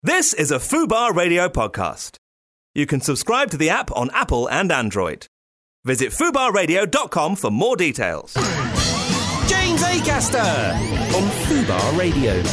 This is a Fubar Radio podcast. You can subscribe to the app on Apple and Android. Visit fubarradio.com for more details. James Acaster on Fubar Radio.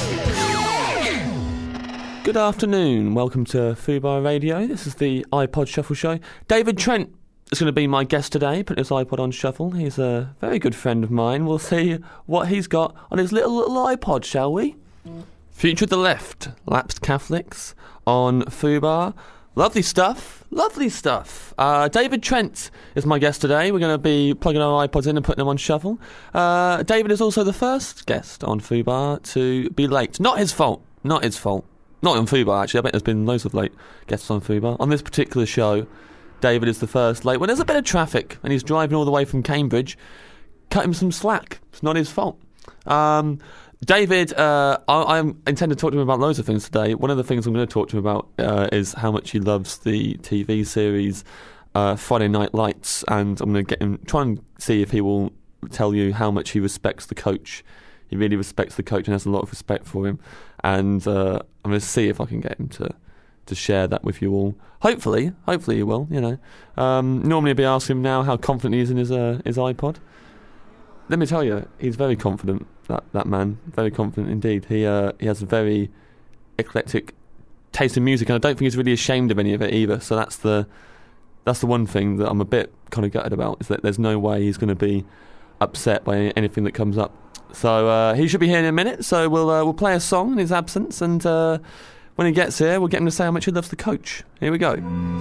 Good afternoon. Welcome to Fubar Radio. This is the iPod Shuffle Show. David Trent is going to be my guest today, putting his iPod on shuffle. He's a very good friend of mine. We'll see what he's got on his little iPod, shall we? Future of the Left, Lapsed Catholics on Fubar. Lovely stuff, lovely stuff. David Trent is my guest today. We're going to be plugging our iPods in and putting them on shuffle. David is also the first guest on Fubar to be late. Not his fault. Not on Fubar, actually. I bet there's been loads of late guests on Fubar. On this particular show, David is the first late. When there's a bit of traffic and he's driving all the way from Cambridge, cut him some slack. It's not his fault. David, I intend to talk to him about loads of things today. One of the things I'm going to talk to him about is how much he loves the TV series Friday Night Lights, and I'm going to get him, try and see if he will tell you how much he respects the coach. He really respects the coach and has a lot of respect for him, and I'm going to see if I can get him to share that with you all. Hopefully he will. You know, normally I'd be asking him now how confident he is in his iPod. Let me tell you, he's very confident. That man, very confident indeed. He has a very eclectic taste in music, and I don't think he's really ashamed of any of it either. So that's the one thing that I'm a bit kind of gutted about, is that there's no way he's going to be upset by anything that comes up. So he should be here in a minute. So we'll play a song in his absence, and when he gets here, we'll get him to say how much he loves the coach. Here we go.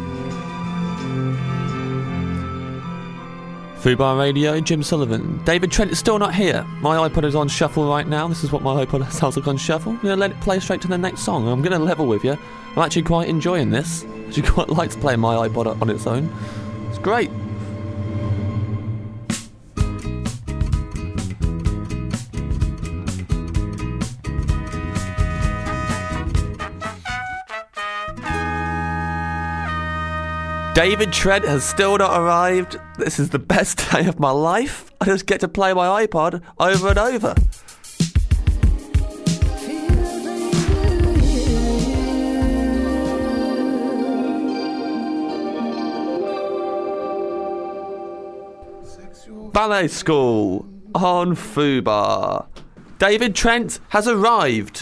Fubar Radio, Jim Sullivan. David Trent is still not here. My iPod is on shuffle right now. This is what my iPod sounds like on shuffle. I'm going to let it play straight to the next song. I'm going to level with you. I'm actually quite enjoying this. I actually quite like to play my iPod on its own. It's great. David Trent has still not arrived. This is the best day of my life. I just get to play my iPod over and over. Ballet School on Fubar. David Trent has arrived.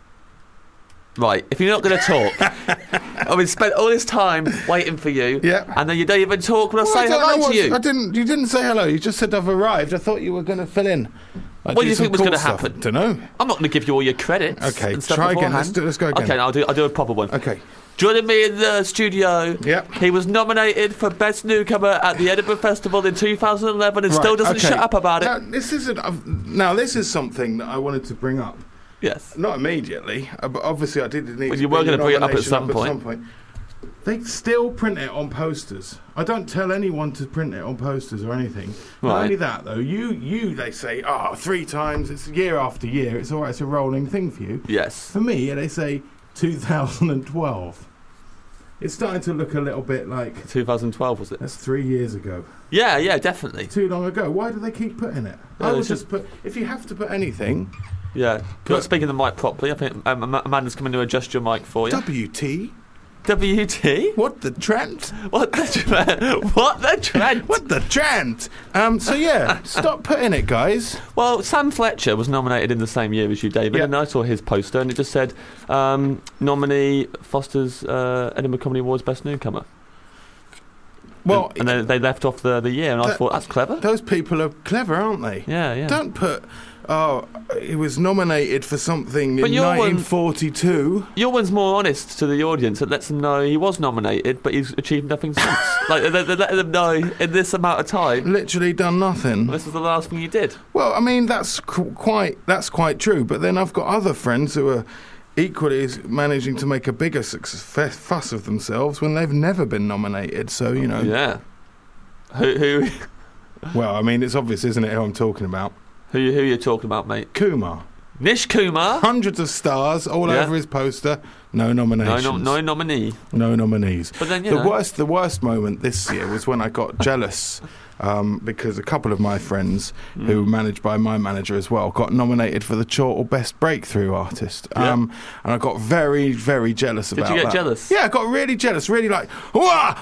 Right, if you're not going to talk, I've spent all this time waiting for you, and then you don't even talk when I say hello to you. You didn't say hello. You just said I've arrived. I thought you were going to fill in. What do you think was going to happen? Don't know. I'm not going to give you all your credits. Okay, and stuff try again. Beforehand. Let's go again. Okay, I'll do a proper one. Okay. Joining me in the studio, he was nominated for Best Newcomer at the Edinburgh Festival in 2011 and still doesn't shut up about it. This is something that I wanted to bring up. Yes. Not immediately, but obviously I did need to you were going to bring it up at some point. They still print it on posters. I don't tell anyone to print it on posters or anything. Right. Not only that, though, they say, 3 times, it's year after year, it's all right, it's a rolling thing for you. Yes. For me, they say 2012. It's starting to look a little bit like... 2012, was it? That's 3 years ago. Yeah, definitely. Too long ago. Why do they keep putting it? I would just put... If you have to put anything... Yeah. You're not speaking the mic properly. I think Amanda's coming to adjust your mic for you. WT? WT? What the Trent? What the Trent? What the Trent? What the Trent? Stop putting it, guys. Well, Sam Fletcher was nominated in the same year as you, David, and I saw his poster, and it just said, nominee Foster's Edinburgh Comedy Awards Best Newcomer. Well, and then they left off the year, and I thought, that's clever. Those people are clever, aren't they? Yeah. Don't put... he was nominated for something in 1942. Your one's more honest to the audience. It lets them know he was nominated, but he's achieved nothing since. Like, they're letting them know in this amount of time. Literally done nothing. This was the last thing you did. Well, I mean, that's quite true. But then I've got other friends who are equally managing to make a bigger fuss of themselves when they've never been nominated. So, you know. Yeah. Who? Well, I mean, it's obvious, isn't it, who I'm talking about? Who are you talking about, mate? Kumar. Nish Kumar. Hundreds of stars all over his poster. No nominations. No nominee. No nominees. But then, the worst moment this year was when I got jealous because a couple of my friends, who were managed by my manager as well, got nominated for the Chortle Best Breakthrough Artist. And I got very, very jealous about that. Did you get jealous? Yeah, I got really jealous, really like, but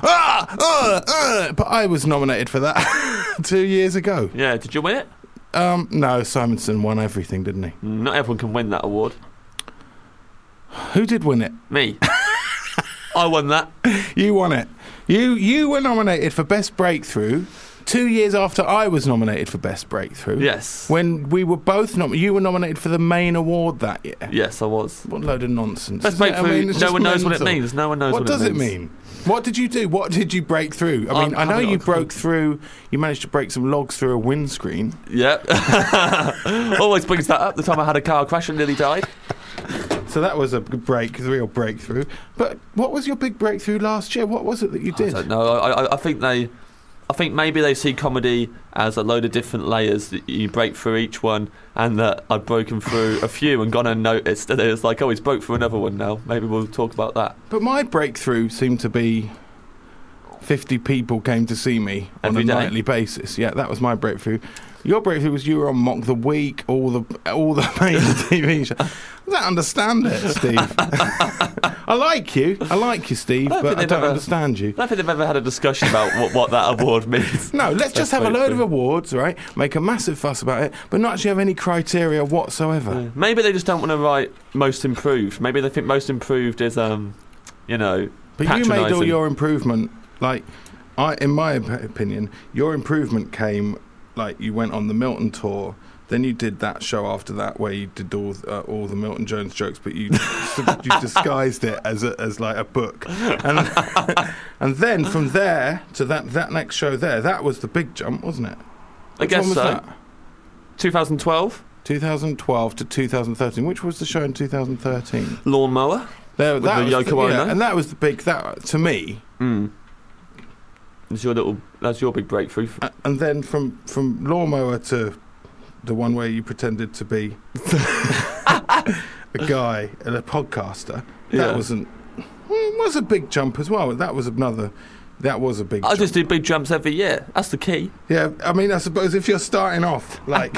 I was nominated for that 2 years ago. Yeah, did you win it? No, Simonson won everything, didn't he? Not everyone can win that award. Who did win it? Me. I won that. You won it. You were nominated for Best Breakthrough 2 years after I was nominated for Best Breakthrough. Yes. When we were both you were nominated for the main award that year. Yes, I was. What a load of nonsense. Best Breakthrough, no one knows what it means. No one knows what it means. What does it mean? What did you do? What did you break through? I mean, I know you broke through. You managed to break some logs through a windscreen. Yep. Always brings that up. The time I had a car crash and nearly died. So that was a real breakthrough. But what was your big breakthrough last year? What was it that you did? I don't know. I think maybe they see comedy as a load of different layers that you break through each one, and that I'd broken through a few and gone unnoticed, and it was like, oh, he's broke through another one now. Maybe we'll talk about that. But my breakthrough seemed to be 50 people came to see me on a nightly basis. Yeah, that was my breakthrough. Your breakthrough was you were on Mock the Week, all the main TV shows. I don't understand it, Steve. I like you, Steve, but I don't understand you. I don't think they've ever had a discussion about what that award means. No, let's just have a load of awards, right? Make a massive fuss about it, but not actually have any criteria whatsoever. Yeah. Maybe they just don't want to write Most Improved. Maybe they think Most Improved is, But you made all your improvement, in my opinion, your improvement came. Like, you went on the Milton tour, then you did that show after that where you did all the Milton Jones jokes, but you disguised it as like a book, and then from there to that next show that was the big jump, wasn't it? I guess so. That? 2012 to 2013. Which was the show in 2013? Lawnmower. That was Yoko Ono. And that was the big to me. That's your big breakthrough. And then from Lawnmower to the one where you pretended to be a guy and a podcaster, that was a big jump as well. That was a big jump. I just do big jumps every year. That's the key. Yeah, I mean, I suppose if you're starting off like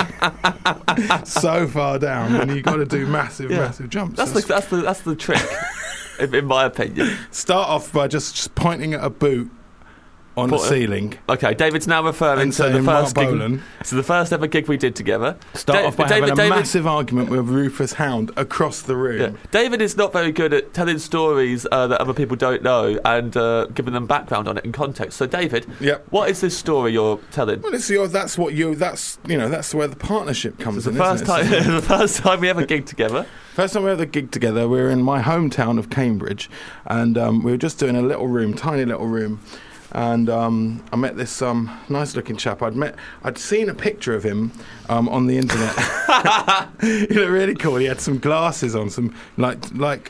so far down, then you've got to do massive jumps. That's the trick, in my opinion. Start off by just pointing at a boot on the ceiling. Okay, David's now referring to the first gig. So the first ever gig we did together. Start off by having a massive argument with Rufus Hound across the room. Yeah. David is not very good at telling stories that other people don't know and giving them background on it and context. So David, what is this story you're telling? Well, that's where the partnership comes in. The first time we ever gigged together. First time we ever gigged together, we were in my hometown of Cambridge, and we were just doing a little room, tiny little room. And I met this nice-looking chap. I'd seen a picture of him on the internet. He looked really cool. He had some glasses on, what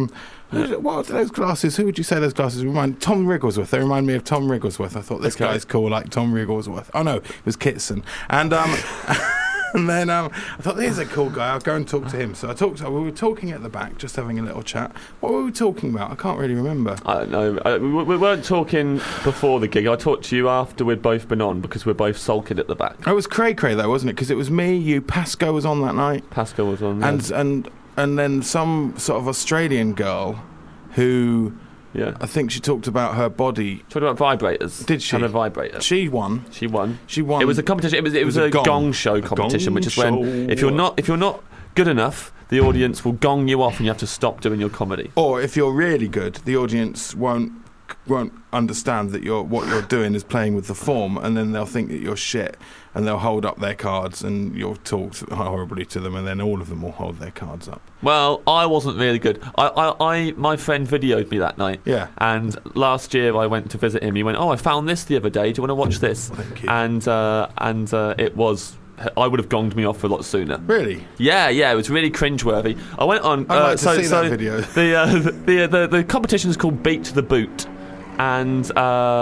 are those glasses? Who would you say those glasses remind? Tom Wrigglesworth. They remind me of Tom Wrigglesworth. I thought this guy's cool, like Tom Wrigglesworth. Oh no, it was Kitson. And and then I thought, here's a cool guy. I'll go and talk to him. So we were talking at the back, just having a little chat. What were we talking about? I can't really remember. I don't know. We weren't talking before the gig. I talked to you after we'd both been on because we're both sulking at the back. It was cray though, wasn't it? Because it was me, you, Pasco was on that night. Pasco was on, and then some sort of Australian girl who... Yeah, I think she talked about her body. Talked about vibrators. Did she? Had a vibrator. She won. It was a competition. It was a gong show competition, which is when if you're not good enough, the audience will gong you off and you have to stop doing your comedy. Or if you're really good, the audience won't understand that what you're doing is playing with the form, and then they'll think that you're shit, and they'll hold up their cards, and you'll talk horribly to them, and then all of them will hold their cards up. Well, I wasn't really good. My friend videoed me that night. Yeah. And last year I went to visit him. He went, "Oh, I found this the other day. Do you want to watch this?" Thank you. And it was. I would have gonged me off a lot sooner. Really? Yeah, it was really cringeworthy. I went on. I'd like to see that video. The competition is called Beat the Boot, and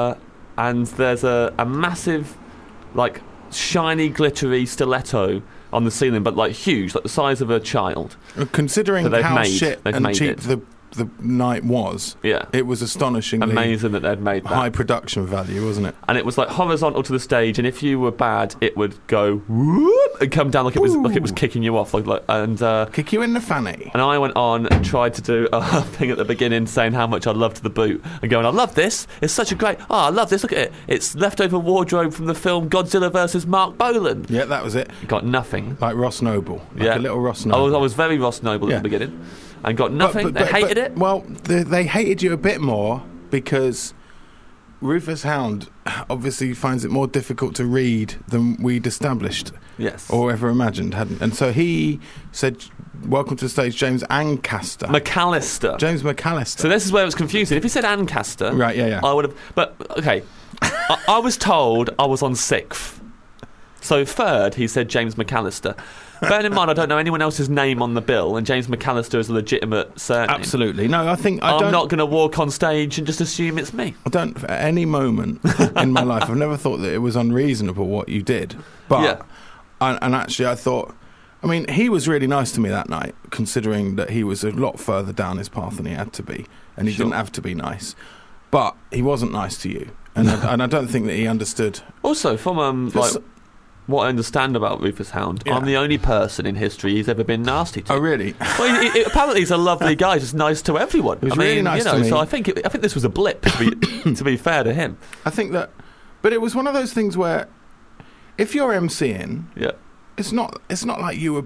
there's a massive, like, shiny, glittery stiletto on the ceiling, but like huge, like the size of a child. Considering That how they've made- shit they've and made cheap it. the night was, Yeah. it was astonishingly Amazing that they'd made that. high production value, wasn't it? And it was like horizontal to the stage, and if you were bad, it would go whoop and come down like it was kicking you off, and Kick you in the fanny. and I went on and tried to do a thing at the beginning, saying how much I loved the boot, and going, I love this. It's such a great. Oh, I love this. Look at it. It's leftover wardrobe from the film Godzilla vs. Mark Bolan. Yeah, that was it. Got nothing. Like Ross Noble. Like a little Ross I Noble. was very Ross Noble Yeah. at the beginning, and got nothing. They hated it. Well, they hated you a bit more because Rufus Hound obviously finds it more difficult to read than we'd established Yes. or ever imagined, hadn't. And so he said, "Welcome to the stage, James Ancaster." McAllister. James McAllister. So this is where it was confusing. If he said Ancaster, Right, yeah. I would have. But okay, I was told I was on sixth. So third, he said James McAllister. Bearing in mind, I don't know anyone else's name on the bill, and James McAllister is a legitimate surname. Absolutely. No, I'm I'm not going to walk on stage and just assume it's me. I don't, at any moment in my life, I've never thought that it was unreasonable what you did. But, Yeah. and actually I thought, I mean, he was really nice to me that night, considering that he was a lot further down his path than he had to be, and he Sure. didn't have to be nice. But he wasn't nice to you, and I don't think that he understood. Also, from This- what I understand about Rufus Hound, Yeah. I'm the only person in history he's ever been nasty to. Oh, really? Well, apparently he's a lovely guy, just nice to everyone. He was really nice to me. So I think this was a blip. To be fair to him, I think that, but it was one of those things where, if you're MCing, yeah. it's not like you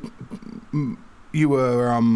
were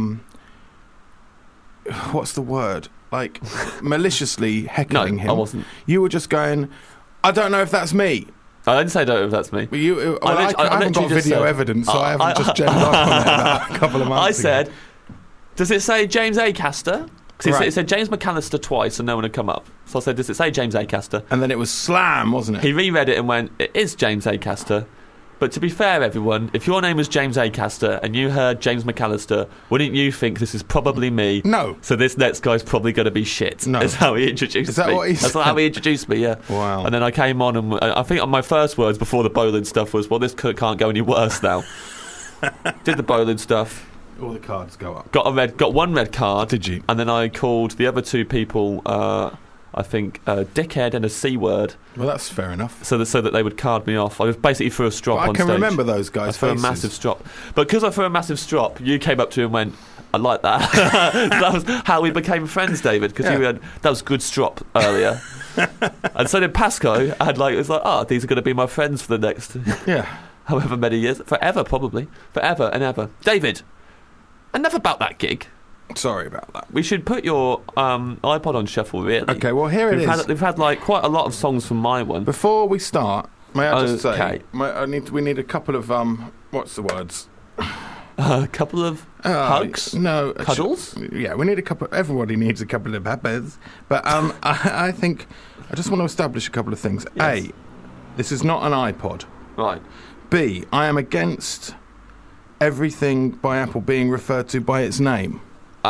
what's the word, like maliciously heckling him. I wasn't. You were just going, I don't know if that's me. I didn't say don't know if that's me. But I haven't literally got just video said- evidence, so I haven't just jammed off on it about a couple of months I ago. said, does it say James Acaster? Because Right. it said James McAllister twice and no one had come up. So I said, does it say James Acaster? And then it was Slam, wasn't it? He reread it and went, it is James Acaster. But to be fair, everyone, if your name was James Acaster and you heard James McAllister, wouldn't you think this is probably me? No. So this next guy's probably going to be shit. No. That's how he introduced Is that me. what he That's said? how he introduced me, yeah. Wow. And then I came on and I think my first words before the bowling stuff was, well, this can't go any worse now. Did the bowling stuff. All the cards go up. Got one red card. Did you? And then I called the other two people, I think, a dickhead and a C word, Well, that's fair enough. so that they would card me off. I was basically threw a strop But I on can stage. remember those I guys' threw a faces. massive strop. But because I threw a massive strop, you came up to me and went, I like that. That was how we became friends, David, because Yeah. that was good strop earlier. And so did Pasco. I had it was like, these are going to be my friends for the next Yeah. however many years. Forever, probably. Forever and ever. David, enough about that gig. Sorry about that. We should put your iPod on shuffle, really. Okay, well, here it is. We've had like quite a lot of songs from my one. Before we start, may I just Okay. say, we need a couple of what's the words? A couple of hugs? No, Cuddles? Yeah, we need a couple. Everybody needs a couple of peppers. But I think I just want to establish a couple of things. Yes. A, this is not an iPod. Right. B, I am against everything by Apple being referred to by its name.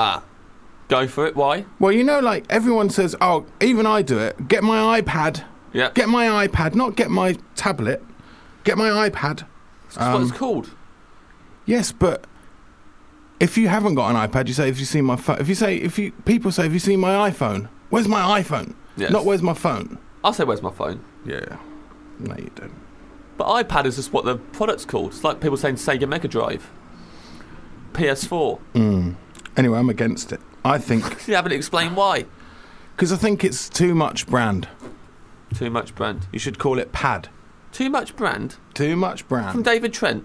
Go for it. Why? Well, you know, like everyone says, oh, even I do it. Get my iPad. Yeah. Get my iPad, not get my tablet. Get my iPad. That's what it's called. Yes, but if you haven't got an iPad, you say, "Have you seen my phone?" People say, "Have you seen my iPhone?" Where's my iPhone? Yes. Not where's my phone. I'll say, where's my phone? Yeah. No, you don't. But iPad is just what the product's called. It's like people saying Sega Mega Drive, PS4. Anyway, I'm against it. I think You haven't explained why. because I think it's too much brand. Too much brand. You should call it Pad. Too much brand? Too much From brand. David Trent.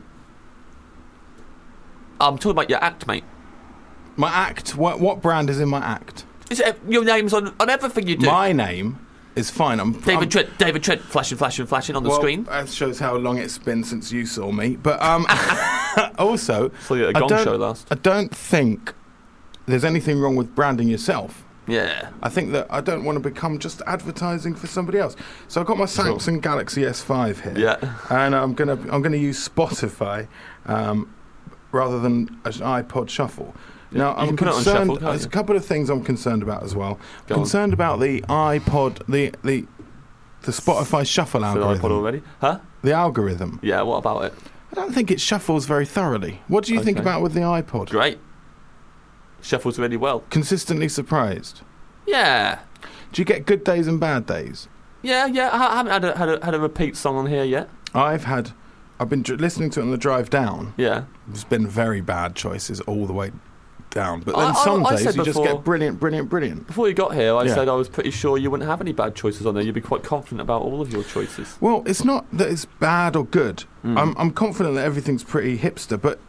I'm talking about your act, mate. My act. What brand is in my act? Your name's on everything you do. My name is fine. David Trent, flashing on the screen. That shows how long it's been since you saw me. But also, Saw you at a I Gong don't- show last. I don't think there's anything wrong with branding yourself. Yeah. I think that I don't want to become just advertising for somebody else. So I've got my Samsung Galaxy S5 here. Yeah. And I'm gonna use Spotify rather than an iPod Shuffle. Now You I'm can put it on concerned. shuffle, can't There's you? a couple of things I'm concerned about as well. Go on. Concerned about the iPod, the Spotify Shuffle For the algorithm. iPod already? Huh? The algorithm. Yeah, what about it? I don't think it shuffles very thoroughly. What do you think about with the iPod? Great. Shuffles really well. Consistently surprised. Yeah. Do you get good days and bad days? Yeah. I haven't had a repeat song on here yet. I've been listening to it on the drive down. Yeah. There's been very bad choices all the way down. But then some days you just get brilliant. Before you got here, I said I was pretty sure you wouldn't have any bad choices on there. You'd be quite confident about all of your choices. Well, it's not that it's bad or good. I'm confident that everything's pretty hipster, but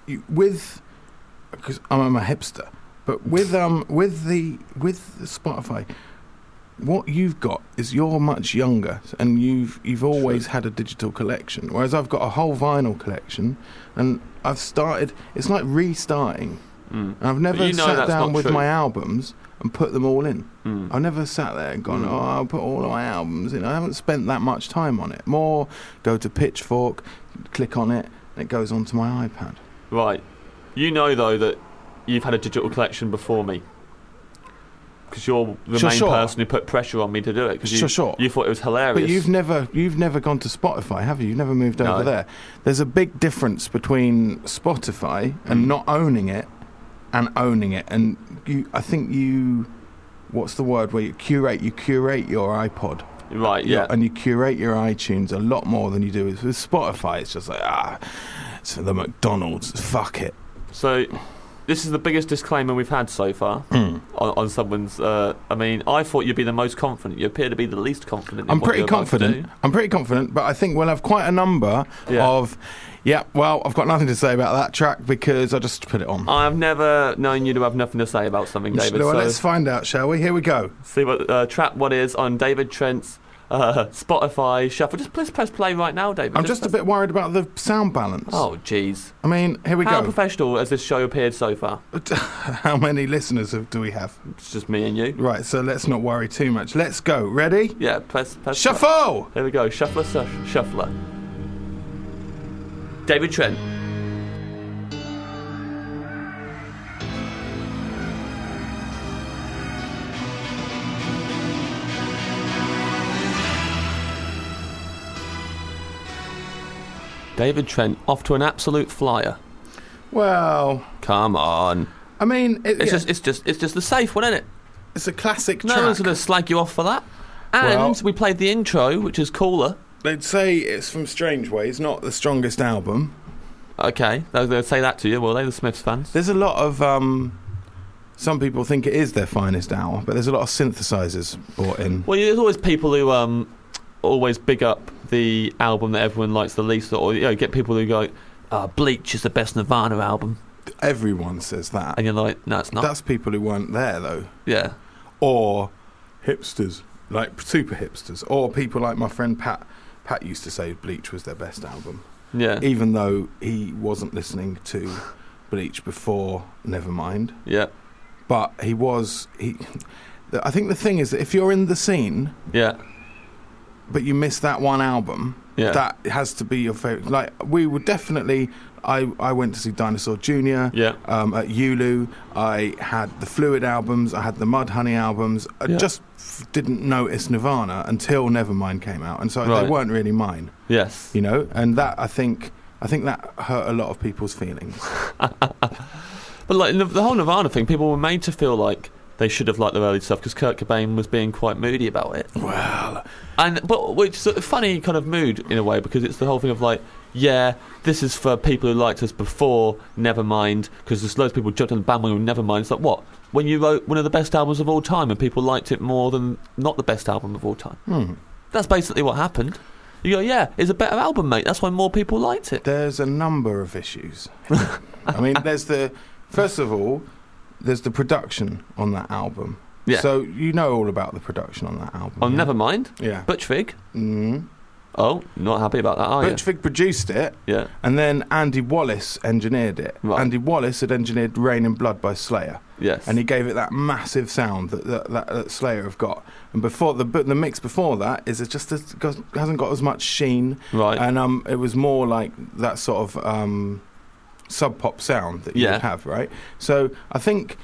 because I'm a hipster. But with the Spotify, what you've got is you're much younger, and you've always had a digital collection, whereas I've got a whole vinyl collection, and I've started. It's like restarting. And I've never sat down with my albums and put them all in. I've never sat there and gone, I'll put all of my albums in. I haven't spent that much time on it. More go to Pitchfork, click on it, and it goes onto my iPad. Right. You know, though, that you've had a digital collection before me. Because you're the main person who put pressure on me to do it. Because you thought it was hilarious. But you've never gone to Spotify, have you? You've never moved over there. There's a big difference between Spotify and not owning it and owning it. And I think what's the word where you curate your iPod. Right, yeah. And you curate your iTunes a lot more than you do with Spotify. It's just like, it's the McDonald's, fuck it. So this is the biggest disclaimer we've had so far on someone's. I thought you'd be the most confident. You appear to be the least confident. I'm pretty confident, but I think we'll have quite a number of. Yeah, well, I've got nothing to say about that track because I just put it on. I've never known you to have nothing to say about something, David. Well, let's find out, shall we? Here we go. See what track one is on David Trent's Spotify shuffle. Just please press play right now, David. I'm just a bit worried about the sound balance. Oh, jeez. I mean, here we go. How professional has this show appeared so far? How many listeners do we have? It's just me and you. Right, so let's not worry too much. Let's go. Ready? Yeah, press Shuffle! Play. Here we go. Shuffler. David Trent. David Trent off to an absolute flyer. Well, come on. I mean, it's just the safe one, isn't it? It's a classic track. No one's going to slag you off for that. And we played the intro, which is cooler. They'd say it's from Strange Ways, not the strongest album. Okay, they'll say that to you, will they, the Smiths fans? There's a lot of some people think it is their finest hour, but there's a lot of synthesizers brought in. Well, there's always people who always big up the album that everyone likes the least, or get people who go, Bleach is the best Nirvana album. Everyone says that. And you're like, no, it's not. That's people who weren't there, though. Yeah. Or hipsters, like super hipsters. Or people like my friend Pat. Pat used to say Bleach was their best album. Yeah. Even though he wasn't listening to Bleach before Nevermind. Yeah. But I think the thing is that if you're in the scene... Yeah. But you miss that one album, that has to be your favourite. Like, we would definitely... I went to see Dinosaur Jr. At Ulu. I had the Fluid albums. I had the Mudhoney albums. I just didn't notice Nirvana until Nevermind came out. And so they weren't really mine. Yes. And that, I think that hurt a lot of people's feelings. But like the whole Nirvana thing, people were made to feel like they should have liked the early stuff because Kurt Cobain was being quite moody about it. Well, which is a funny kind of mood in a way, because it's the whole thing of like, yeah, this is for people who liked us before Nevermind, because there's loads of people jumped on the bandwagon with Nevermind. It's like, what? When you wrote one of the best albums of all time and people liked it more than not the best album of all time. That's basically what happened. You go, yeah, it's a better album, mate. That's why more people liked it. There's a number of issues. I mean, first of all, there's the production on that album. Yeah. So you know all about the production on that album. Oh, Nevermind? Yeah. Butch Vig? Mm-hmm. Oh, not happy about that, are you? Butch Vig produced it. Yeah. And then Andy Wallace engineered it. Right. Andy Wallace had engineered Rain in Blood by Slayer. Yes. And he gave it that massive sound that Slayer have got. And before the mix before that hasn't got as much sheen. Right. And it was more like that sort of sub pop sound that you would have, right? So I think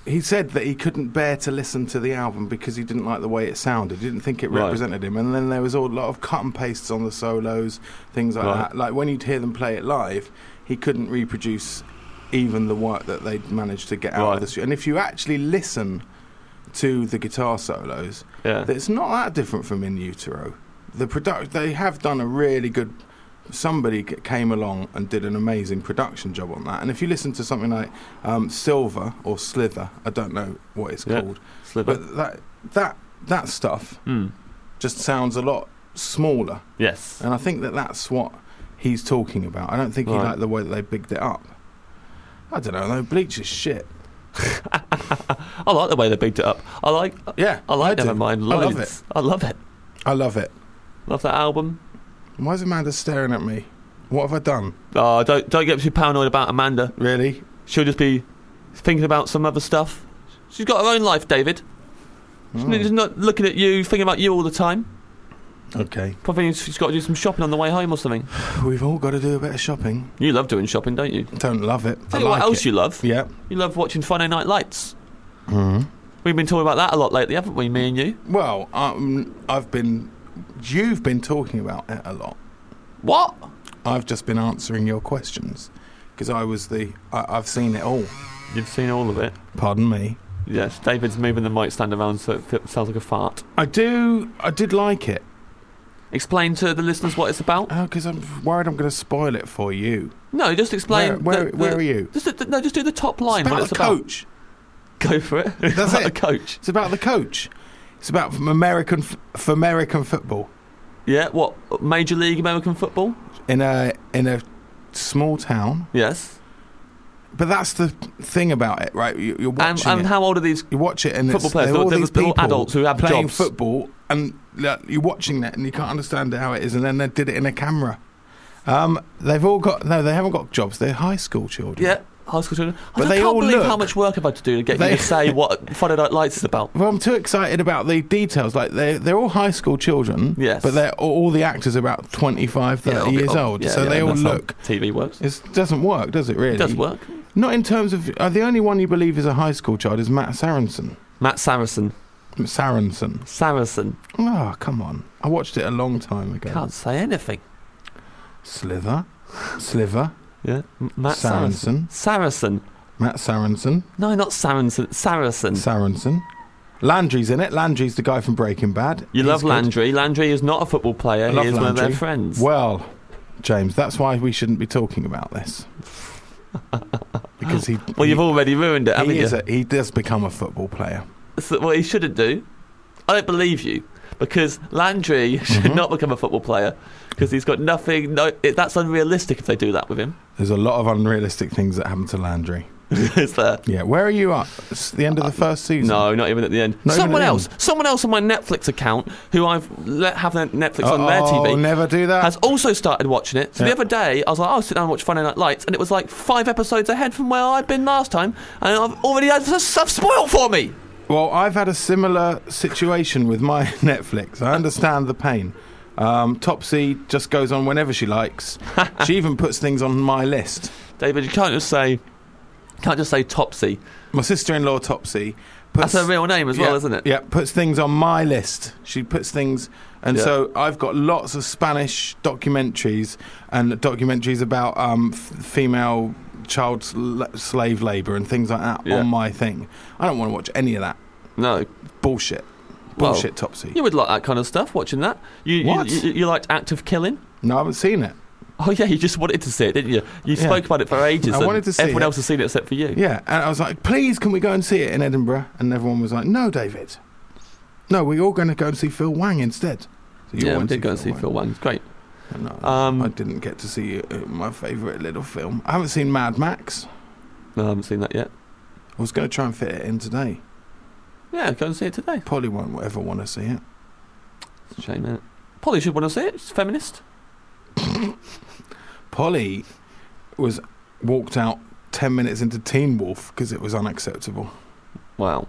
he said that he couldn't bear to listen to the album because he didn't like the way it sounded. He didn't think it represented him. And then there was a lot of cut and pastes on the solos, things like that. Like when you'd hear them play it live, he couldn't reproduce even the work that they'd managed to get out of the studio. And if you actually listen to the guitar solos, it's not that different from In Utero. They have done a really good... Somebody came along and did an amazing production job on that. And if you listen to something like Silver or Slither, I don't know what it's called, Slither. But that stuff just sounds a lot smaller. Yes. And I think that's what he's talking about. I don't think he liked the way that they bigged it up. I don't know, though. Bleach is shit. I like the way they bigged it up. I like Nevermind loads. I love it. I love it. Love that album. Why is Amanda staring at me? What have I done? Oh, don't get too paranoid about Amanda. Really? She'll just be thinking about some other stuff. She's got her own life, David. She's not looking at you, thinking about you all the time. Okay. Probably she's got to do some shopping on the way home or something. We've all got to do a bit of shopping. You love doing shopping, don't you? Don't love it. Tell you what else you love. Yeah. You love watching Friday Night Lights. Mm-hmm. We've been talking about that a lot lately, haven't we, me and you? Well, you've been talking about it a lot. What? I've just been answering your questions because I've seen it all. You've seen all of it? Pardon me. Yes, David's moving the mic stand around so it sounds like a fart. I did like it. Explain to the listeners what it's about. Oh, because I'm worried I'm going to spoil it for you. No, just explain. Where are you? Just do the top line. It's about what it's the coach. Go for it. That's it. The coach. It's about the coach. It's about American football. Yeah, what Major League American football in a small town. Yes, but that's the thing about it, right? You're watching and how old are these? You watch it and football players. They're all adults who have playing jobs. football, and you're watching that, and you can't understand how it is. And then they did it in a camera. They've all got they haven't got jobs. They're high school children. Yeah. High school children. But I can't believe how much work I've had to do to get you to say what Friday Night Lights is about. Well, I'm too excited about the details. Like they're all high school children. Yes. But they're all the actors are about 25, 30 years old. Yeah, so they all look. TV works. It doesn't work, does it? Really? It does work. Not in terms of the only one you believe is a high school child is Matt Sarensen. Matt Saracen. Saracen. Oh, come on! I watched it a long time ago. Can't say anything. Sliver. Yeah. Matt Saracen. Matt Sarensen. No, not Saracen. Sarensen. Landry's in it. Landry's the guy from Breaking Bad. You love Landry. Landry is not a football player. He is one of their friends. Well, James, that's why we shouldn't be talking about this. Because you've already ruined it, haven't you? He does become a football player. So, what he shouldn't do. I don't believe you. Because Landry should not become a football player. Because he's got nothing. That's unrealistic if they do that with him. There's a lot of unrealistic things that happen to Landry. Is there? Yeah. Where are you at? It's the end of the first season. No, not even at the end. Someone else on my Netflix account who have Netflix on their TV. Never do that. Has also started watching it. So the other day I was like, I'll sit down and watch Friday Night Lights, and it was like 5 episodes ahead from where I'd been last time, and I've already had stuff spoiled for me. Well, I've had a similar situation with my Netflix. I understand the pain. Topsy just goes on whenever she likes. She even puts things on my list. David, you can't just say Topsy. My sister-in-law Topsy. That's her real name as well, isn't it? Yeah, puts things on my list. She puts things... And so I've got lots of Spanish documentaries and documentaries about female child slave labour and things like that on my thing. I don't want to watch any of that. No. Bullshit, Topsy. You would like that kind of stuff, watching that. You liked Act of Killing? No, I haven't seen it. Oh, yeah, you just wanted to see it, didn't you? You spoke about it for ages. I wanted to see it. Everyone else has seen it except for you. Yeah, and I was like, please, can we go and see it in Edinburgh? And everyone was like, no, David. No, we're all going to go and see Phil Wang instead. So yeah, we did go and see Phil Wang. It's great. No, I didn't get to see my favourite little film. I haven't seen Mad Max. No, I haven't seen that yet. I was going to try and fit it in today. Yeah, go and see it today. Polly won't ever want to see it. It's a shame, isn't it? Polly should want to see it. She's a feminist. Polly walked out 10 minutes into Teen Wolf because it was unacceptable. Wow.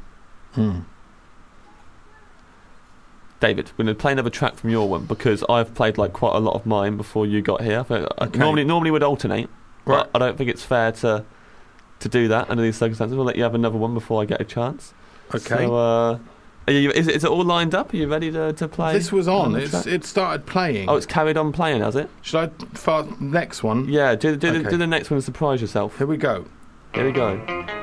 David, we're going to play another track from your one because I've played like quite a lot of mine before you got here. Normally would alternate, right. but I don't think it's fair to to do that under these circumstances. We'll let you have another one before I get a chance. Okay. So, is it all lined up? Are you ready to play? This was on. It started playing. Oh, it's carried on playing, has it? Should I fast next one? Yeah, do the next one and surprise yourself. Here we go. Here we go.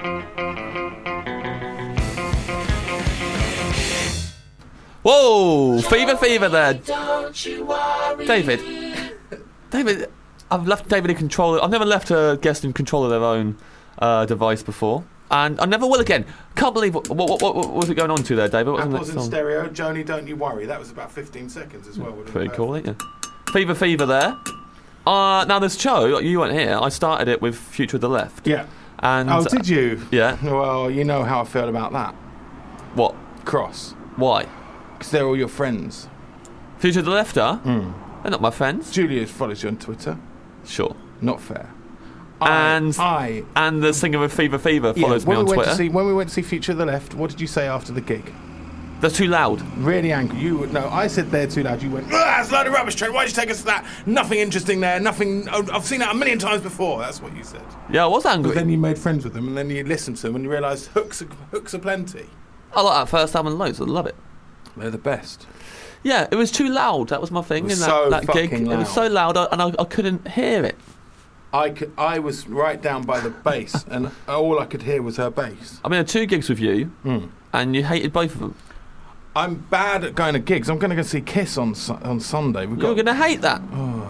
Whoa! Fever there. Don't you worry. David, I've left David in control. I've never left a guest in control of their own device before. And I never will again. Can't believe what was it going on to there, David? What was Apples in stereo. Joni, don't you worry. That was about 15 seconds as well. Pretty cool, isn't it? Fever there. Now this show, you weren't here. I started it with Future of the Left. Yeah. And oh, did you? Yeah. Well, you know how I feel about that. What? Cross. Why? Because they're all your friends. Future of the Left are? They're not my friends. Julia follows you on Twitter. Sure. Not fair. And the singer of Fever follows me on Twitter. When we went to see Future of the Left, what did you say after the gig? They're too loud. Really angry. No, I said they're too loud. You went, that's a load of rubbish, Trent. Why'd you take us to that? Nothing interesting there. Nothing. I've seen that a million times before. That's what you said. Yeah, I was angry. But then you made friends with them, and then you listened to them, and you realised hooks are plenty. I like that first album loads. I love it. They're the best. Yeah, it was too loud. That was my thing in that gig. Loud. It was so loud, and I couldn't hear it. I was right down by the bass, and all I could hear was her bass. I mean, I had 2 gigs with you, and you hated both of them. I'm bad at going to gigs. I'm going to go see Kiss on Sunday. You're going to hate that.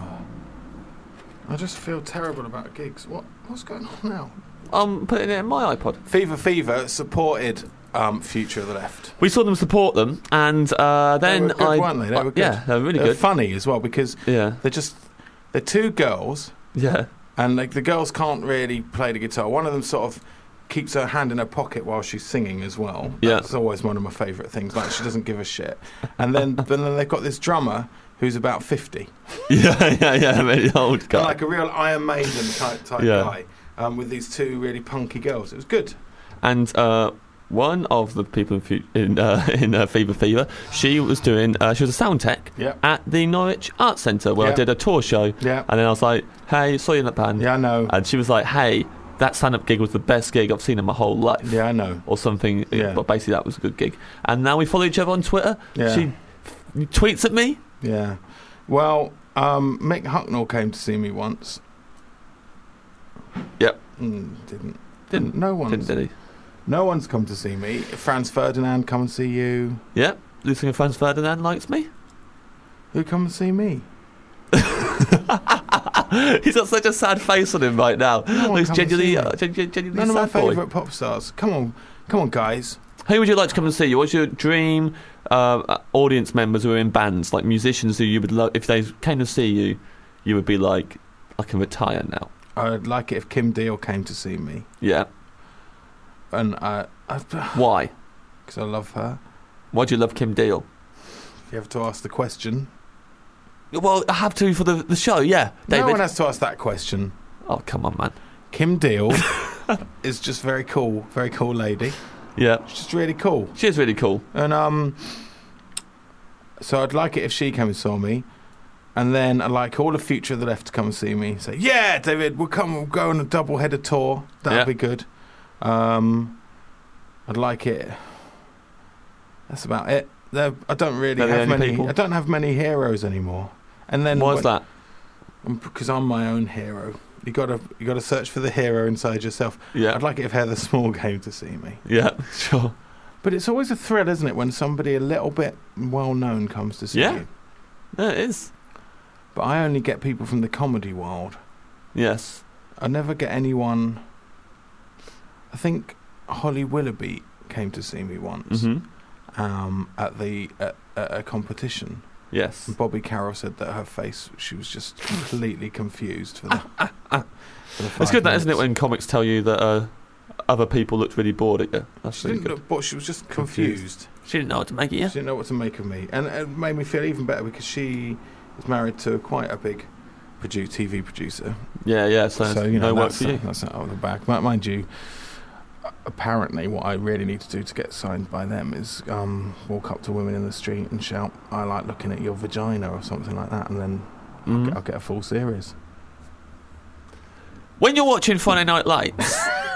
I just feel terrible about gigs. What's going on now? I'm putting it in my iPod. Fever supported Future of the Left. We saw them support them, and then they were good, weren't they? They were good. Yeah, they were really They're good. Funny as well because they're 2 girls. Yeah. And the girls can't really play the guitar. One of them sort of keeps her hand in her pocket while she's singing as well. Yeah. That's always one of my favourite things. Like, she doesn't give a shit. And then they've got this drummer who's about 50. Yeah, really old guy. Like a real Iron Maiden type guy with these 2 really punky girls. It was good. And one of the people in Fever, she was doing. She was a sound tech at the Norwich Arts Centre where I did a tour show. Yeah. And then I was like, "Hey, saw you in that band." Yeah, I know. And she was like, "Hey, that stand-up gig was the best gig I've seen in my whole life." Yeah, I know. Or something. Yeah. But basically, that was a good gig. And now we follow each other on Twitter. Yeah. She tweets at me. Yeah. Well, Mick Hucknall came to see me once. Yep. Didn't. No one. Didn't, did he? No one's come to see me. Franz Ferdinand come and see you. Yep. Lead singer Franz Ferdinand likes me. Who come and see me? He's got such a sad face on him right now. He's genuinely none of my sad boy. favourite pop stars. Come on, guys. Who would you like to come and see you? What's your dream audience members who are in bands, like musicians who you would love? If they came to see you, you would be like, I can retire now. I'd like it if Kim Deal came to see me. Yeah. And why? Because I love her. Why do you love Kim Deal? You have to ask the question. Well, I have to for the show, yeah. David. No one has to ask that question. Oh, come on, man. Kim Deal is just very cool lady. Yeah. She's just really cool. She is really cool. And so I'd like it if she came and saw me. And then I'd like all the Future of the Left to come and see me. Say, yeah, David, we'll go on a double-headed tour. That'll be good. I'd like it. That's about it. I don't really have many people. I don't have many heroes anymore. And then why's that? Because I'm my own hero. You got to search for the hero inside yourself. Yeah. I'd like it if Heather Small came to see me. Yeah, sure. But it's always a thrill, isn't it, when somebody a little bit well known comes to see you? Yeah, it is. But I only get people from the comedy world. Yes. I never get anyone. I think Holly Willoughby came to see me once at a competition. Yes. And Bobby Carroll said that her face, she was just completely confused for the It's good that, isn't it, when comics tell you that other people looked really bored at you. That's she really didn't good. look bored, she was just confused. She didn't know what to make of you. She didn't know what to make of me. And it made me feel even better because she is married to quite a big TV producer. Yeah, so you know, no work for you. That's out of the bag. Mind you, apparently what I really need to do to get signed by them is walk up to women in the street and shout, I like looking at your vagina or something like that, and then I'll get a full series. When you're watching Friday Night Lights,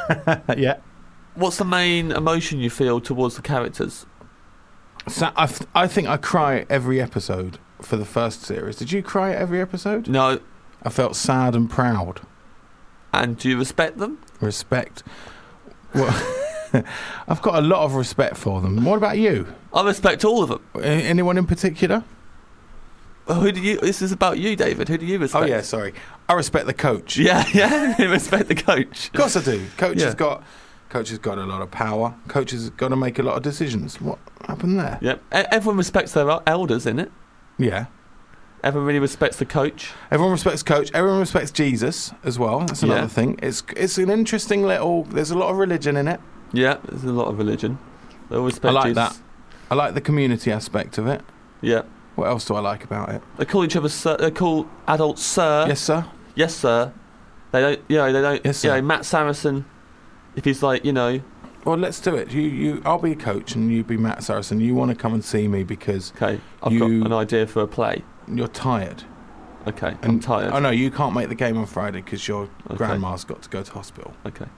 Yeah. What's the main emotion you feel towards the characters? So I think I cry every episode for the first series. Did you cry at every episode? No. I felt sad and proud. And do you respect them? Respect. Well, I've got a lot of respect for them. What about you? I respect all of them. Anyone in particular? Who do you? This is about you, David. Who do you respect? Oh yeah, sorry. I respect the coach. Yeah. You respect the coach. Of course I do. Coach has got a lot of power. Coach has got to make a lot of decisions. What happened there? Yep. Everyone respects their elders, innit? Yeah. Everyone really respects the coach. Everyone respects coach. Everyone respects Jesus as well. That's another thing. It's an interesting little. There's a lot of religion in it. Yeah, there's a lot of religion. They all respect I like Jesus. that. I like the community aspect of it. Yeah. What else do I like about it? They call each other sir. They call adults sir. Yes, sir. Yes, sir. They don't. Yeah, they don't. Yes, sir. You know, Matt Saracen. If he's like, you know. Well, let's do it. I'll be a coach and you be Matt Saracen. You want to come and see me because Okay, I've got an idea for a play. You're tired. Okay, I'm tired. Oh no, you can't make the game on Friday because your grandma's got to go to hospital. Okay.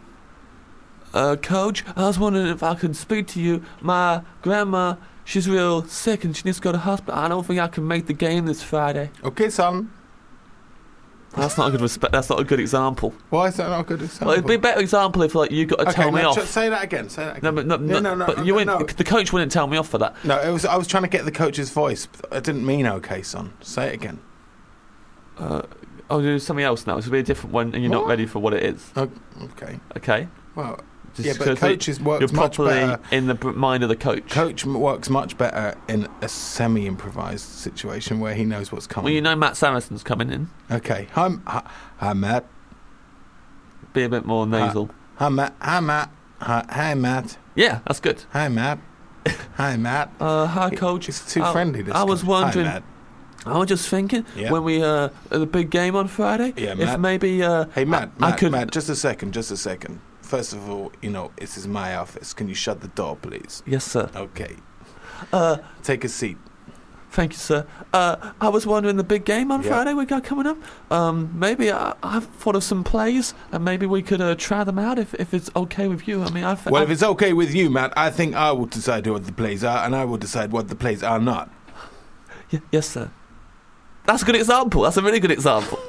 Coach, I was wondering if I could speak to you. My grandma, she's real sick and she needs to go to hospital. I don't think I can make the game this Friday. Okay, son. That's not a good That's not a good example. Why is that not a good example? Well, it'd be a better example if like you got to tell me off. Say that again. No, but you wouldn't. The coach wouldn't tell me off for that. No, I was trying to get the coach's voice. I didn't mean okay, son. Say it again. I'll do something else now. It's going to be a different one, and you're not ready for what it is. Okay. Okay. Well, Just but coaches works much better in the mind of the coach. Coach works much better in a semi-improvised situation where he knows what's coming. Well, you know Matt Saracen's coming in. Okay. Hi, Matt. Be a bit more nasal. Hi, Matt. Hi, Matt. Hi, Matt. Yeah, that's good. Hi, Matt. Hi, Matt. Hi, coach. It's too friendly. I was wondering. Hi, Matt. I was just thinking when we at the big game on Friday. Yeah, Matt. If maybe. Hey, Matt. Just a second. First of all, this is my office. Can you shut the door, please? Yes, sir. Okay. Take a seat. Thank you, sir. I was wondering the big game on Friday we got coming up. Maybe I've thought of some plays, and maybe we could try them out if it's okay with you. I mean, if it's okay with you, Matt, I think I will decide what the plays are, and I will decide what the plays are not. Yes, sir. That's a good example. That's a really good example.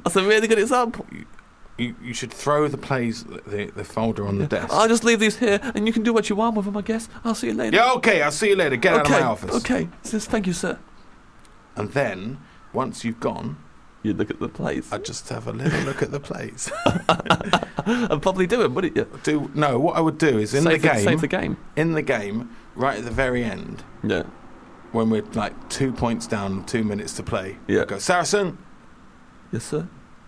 You should throw the plays, the folder on the desk. I'll just leave these here, and you can do what you want with them, I guess. I'll see you later. Yeah, okay, I'll see you later. Get out of my office. Okay, thank you, sir. And then, once you've gone... You look at the plays. I'd just have a little look at the plays. I'd probably do it, wouldn't you? No, what I would do is save the game. In the game, right at the very end... Yeah. When we're like 2 points down, 2 minutes to play. Yeah. I'd go, Saracen. Yes, sir.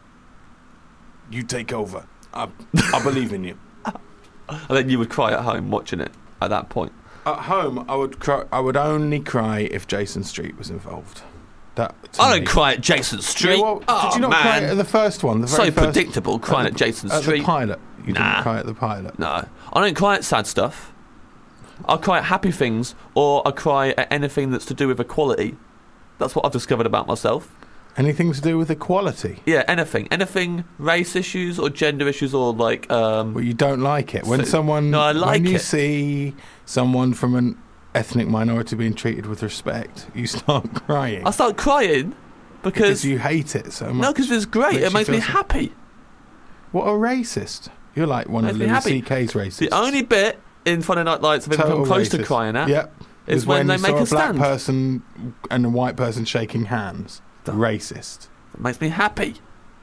You take over. I believe in you. And then you would cry at home watching it at that point. At home, I would cry. I would only cry if Jason Street was involved. I don't cry at Jason Street. Yeah, did you not cry at the first one? The very first, predictable, crying at Jason Street. At the pilot. You didn't cry at the pilot. No. I don't cry at sad stuff. I cry at happy things, or I cry at anything that's to do with equality. That's what I've discovered about myself. Anything to do with equality? Yeah, anything, race issues or gender issues or like. Well, you don't like it when someone. No, I like it. When you see someone from an ethnic minority being treated with respect, you start crying. I start crying because you hate it so much. No, because it's great. It makes me happy. What a racist! You're like one of Louis C.K.'s racists. The only bit in Friday Night Lights of him from close to crying at. Yep. Is when they make a stand. A black person and a white person shaking hands. Racist. It makes me happy.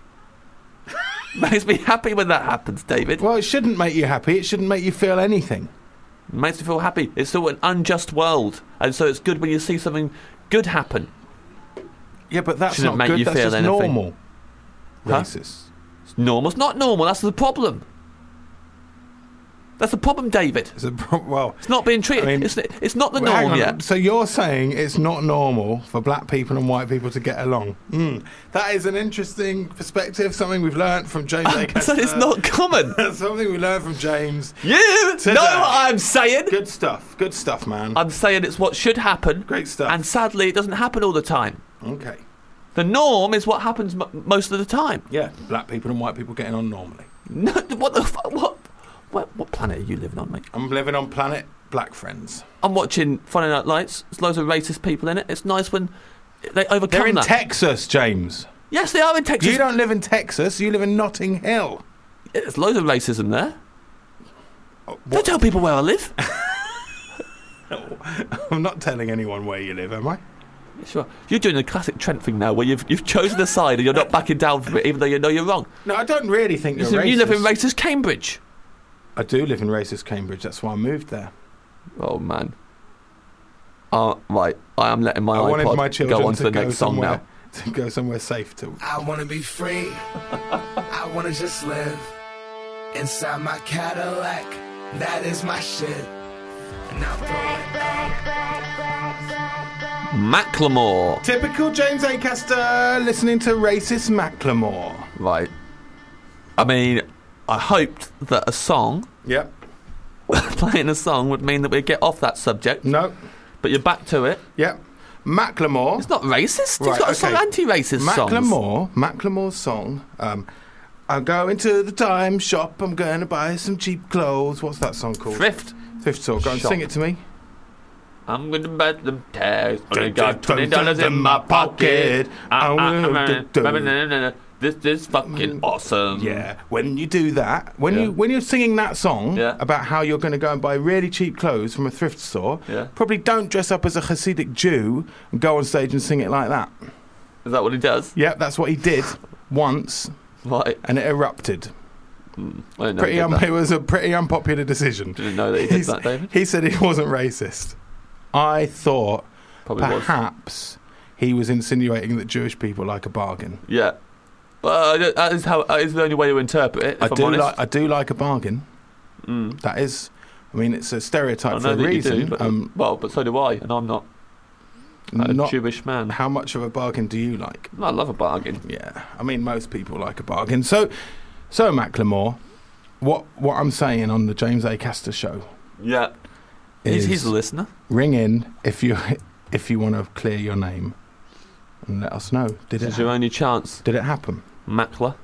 Makes me happy when that happens, David. Well, it shouldn't make you happy. It shouldn't make you feel anything. It makes me feel happy. It's still an unjust world, and so it's good when you see something good happen. Yeah, but that's shouldn't not make good. You that's feel just anything. Normal. Racist. It's normal. It's not normal. That's the problem. That's the problem, David. It's not being treated. I mean, it's not the norm yet. So you're saying it's not normal for black people and white people to get along? That is an interesting perspective. Something we've learnt from James Acaster. So it's not common. Something we learned from James. You know what I'm saying? Good stuff, man. I'm saying it's what should happen. Great stuff. And sadly, it doesn't happen all the time. Okay. The norm is what happens most of the time. Yeah, black people and white people getting on normally. No, what the fuck? What planet are you living on, mate? I'm living on planet Black Friends. I'm watching Friday Night Lights. There's loads of racist people in it. It's nice when they overcome They're in that. Texas, James. Yes, they are in Texas. You don't live in Texas. You live in Notting Hill. There's loads of racism there. Don't tell people where I live. I'm not telling anyone where you live, am I? Sure. You're doing the classic Trent thing now, where you've chosen a side and you're not backing down from it, even though you know you're wrong. No, I don't really think you're racist. You live in racist Cambridge. I do live in racist Cambridge. That's why I moved there. Oh man. Right. I am letting my I wanted iPod my children go on to the go next song somewhere, now. to go somewhere safe to. I wanna be free. I wanna just live inside my Cadillac. That is my shit. And I'm Macklemore. Typical James Acaster listening to racist Macklemore. Right. I mean, I hoped that a song, Yep. playing a song, would mean that we'd get off that subject. No. But you're back to it. Yep. Macklemore. It's not racist. Right, He's got some okay. anti-racist songs. Macklemore's song. I'm going to the dime shop. I'm going to buy some cheap clothes. What's that song called? Thrift. Thrift store. Go and Shop. sing it to me. I'm going to bet them tags. I got $20 in my pocket. This is fucking awesome. Yeah. When you do that, when you're singing that song about how you're going to go and buy really cheap clothes from a thrift store, probably don't dress up as a Hasidic Jew and go on stage and sing it like that. Is that what he does? Yep, that's what he did once, Right. and it erupted. I didn't know he did that. It was a pretty unpopular decision. Didn't know that he did that, David. He said he wasn't racist. I thought Probably was. perhaps he was insinuating that Jewish people like a bargain. Yeah. Well, that is the only way to interpret it, if I'm honest. I do like a bargain. That is, I mean, it's a stereotype for a reason. But so do I, and I'm not a Jewish man. How much of a bargain do you like? I love a bargain. Yeah, I mean, most people like a bargain. So Macklemore, what I'm saying on the James Acaster show. Yeah. Is He's a listener. Ring in if you want to clear your name and let us know. This is your only chance. Did it happen? Mackler.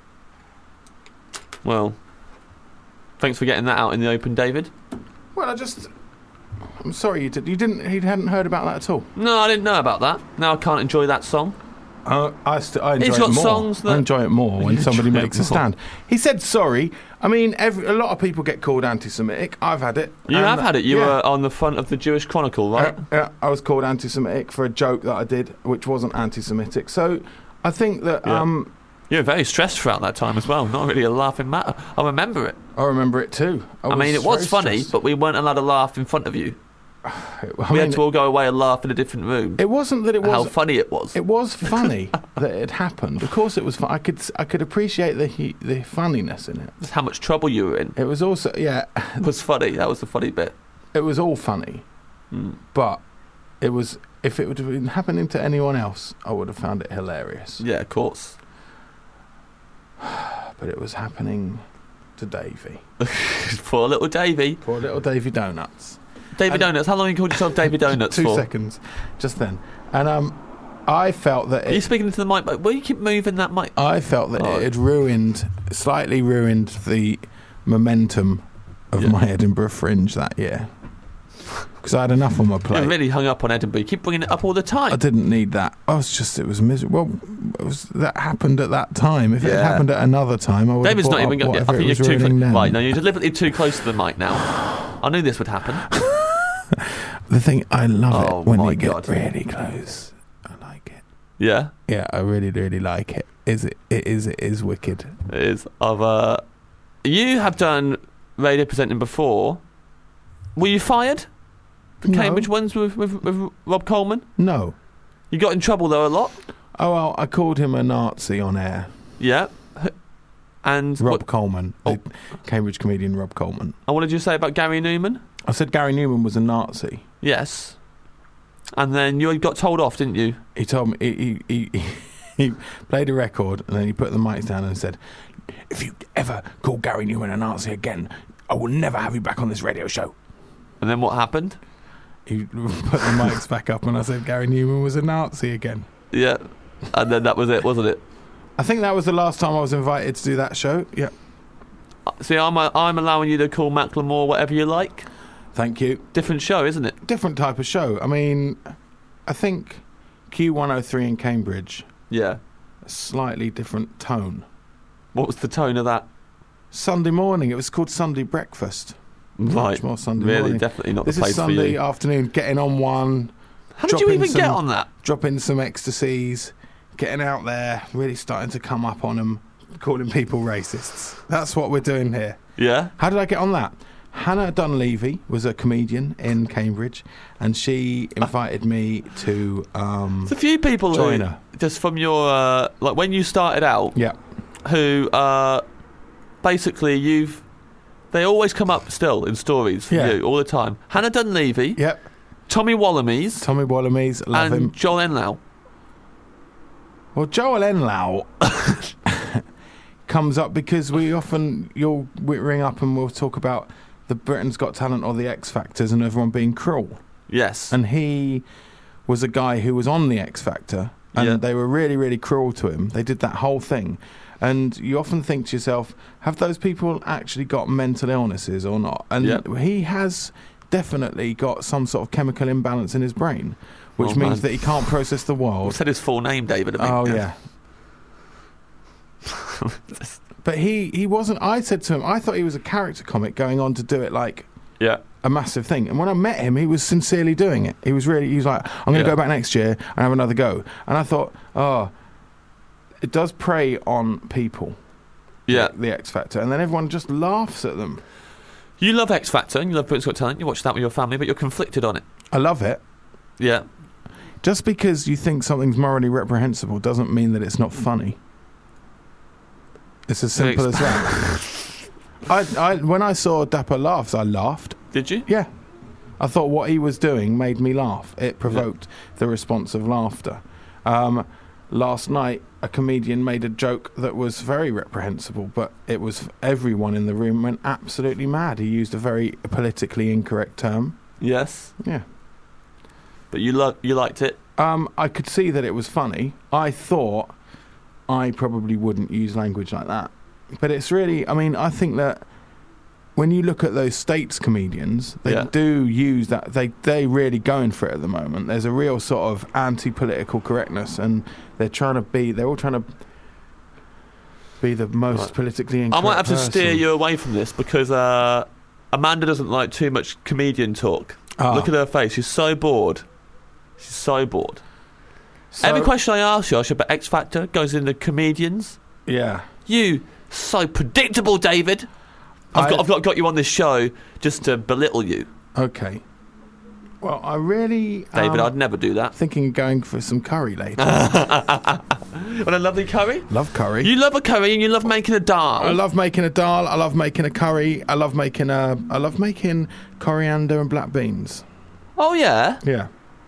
Well, thanks for getting that out in the open, David. Well, I'm sorry you hadn't heard about that at all. No, I didn't know about that. Now I can't enjoy that song. I enjoy He's it got more. songs that- I enjoy it more when You somebody enjoy it makes a more. stand. He said sorry. I mean, a lot of people get called anti-Semitic. I've had it. You And, have had it. You were on the front of the Jewish Chronicle, right? I was called anti-Semitic for a joke that I did, which wasn't anti-Semitic. So I think that You were very stressed throughout that time as well. Not really a laughing matter. I remember it. I remember it too. I mean, it was very funny, stressed. but we weren't allowed to laugh in front of you. I We mean, had to all go away and laugh in a different room. It wasn't that it was How funny it was. It was funny that it happened. Of course, it was fun. I could appreciate the funniness in it. Just how much trouble you were in. It was also It was funny. That was the funny bit. it was all funny, but it was if it would have been happening to anyone else, I would have found it hilarious. Yeah, of course. But it was happening to Davey. Poor little Davey. Poor little Davey Donuts. Davey Donuts. How long you called yourself Davey Donuts 2 for? seconds, just then. And I felt that Are you speaking to the mic? Will you keep moving that mic? I felt that it had slightly ruined the momentum of my Edinburgh Fringe that year. Because I had enough on my plate. You're really hung up on Edinburgh. You keep bringing it up all the time. I didn't need that. It was miserable. Well, that happened at that time. If it had happened at another time, I would David's have not even going going. I think you're too right. No, you're deliberately too close to the mic now. I knew this would happen. The thing, I love it when my you get God. really close. I like it. Yeah, Yeah, I really, really like it. It is wicked. it is. You have done radio presenting before. Were you fired from No. Cambridge ones with Rob Coleman? No. You got in trouble though a lot. Oh, well, I called him a Nazi on air. Yeah. And Rob Coleman. The Cambridge comedian Rob Coleman. and what did you say about Gary Newman? I said Gary Newman was a Nazi. Yes. And then you got told off, didn't you? He told me he played a record and then he put the mics down and said, "If you ever call Gary Newman a Nazi again, I will never have you back on this radio show." And then what happened? He put the mics back up and I said Gary Newman was a Nazi again. Yeah. And then that was it, wasn't it? I think that was the last time I was invited to do that show. Yeah. See, I'm allowing you to call Macklemore whatever you like. Thank you. Different show, isn't it? Different type of show. I mean, I think Q103 in Cambridge, Yeah. a slightly different tone. What was the tone of that? Sunday morning, it was called Sunday Breakfast. Much more Sunday really, morning. definitely not This the place is Sunday for you. afternoon, getting on one. How did you even get on that? Dropping some ecstasies, getting out there, really starting to come up on them, calling people racists. That's what we're doing here. Yeah? How did I get on that? Hannah Dunleavy was a comedian in Cambridge, and she invited me to There's a few people join who, her. just from your, like when you started out, Yeah. who basically they always come up still in stories for Yeah. you all the time. Hannah Dunleavy, Yep. Tommy Wallamies, Tommy Wallamies, love and him. Joel Enlow. Well, Joel Enlow comes up because we ring up and we'll talk about the Britain's Got Talent or the X Factors and everyone being cruel. Yes. And he was a guy who was on the X Factor, and Yeah. they were really, really cruel to him. They did that whole thing. And you often think to yourself, have those people actually got mental illnesses or not? And Yeah. he has definitely got some sort of chemical imbalance in his brain, which Oh, means man. that he can't process the I world. said his full name, David. I mean, Oh, yeah. But he wasn't. I said to him, I thought he was a character comic going on to do it like Yeah. a massive thing. And when I met him, he was sincerely doing it. He was like, I'm going to Yeah. go back next year and have another go. And I thought, oh, it does prey on people. Yeah. The X Factor. And then everyone just laughs at them. You love X Factor and you love Britain's Got Talent. You watch that with your family, but you're conflicted on it. I love it. Yeah. Just because you think something's morally reprehensible doesn't mean that it's not funny. It's as simple as that. When I saw Dapper Laughs, I laughed. Did you? Yeah. I thought what he was doing made me laugh. It provoked the response of laughter. Last night, a comedian made a joke that was very reprehensible, but it was everyone in the room went absolutely mad. He used a very politically incorrect term. Yes. Yeah. But you liked it? I could see that it was funny. I thought I probably wouldn't use language like that. But it's really, I mean, I think that when you look at those States comedians, they do use that. They really going for it at the moment. There's a real sort of anti-political correctness, and they're all trying to be the most politically incorrect I might have to person. steer you away from this because Amanda doesn't like too much comedian talk. Ah. Look at her face. She's so bored. She's so bored. So- Every question I ask you about X Factor goes into comedians. Yeah. You so predictable, David. I've got you on this show just to belittle you, Okay. Well, I really... David. I'd never do that. thinking of going for some curry later. Want a lovely curry? Love curry. You love a curry and you love making a dal. I love making a dal. I love making a curry. I love making coriander and black beans. Oh yeah. Yeah.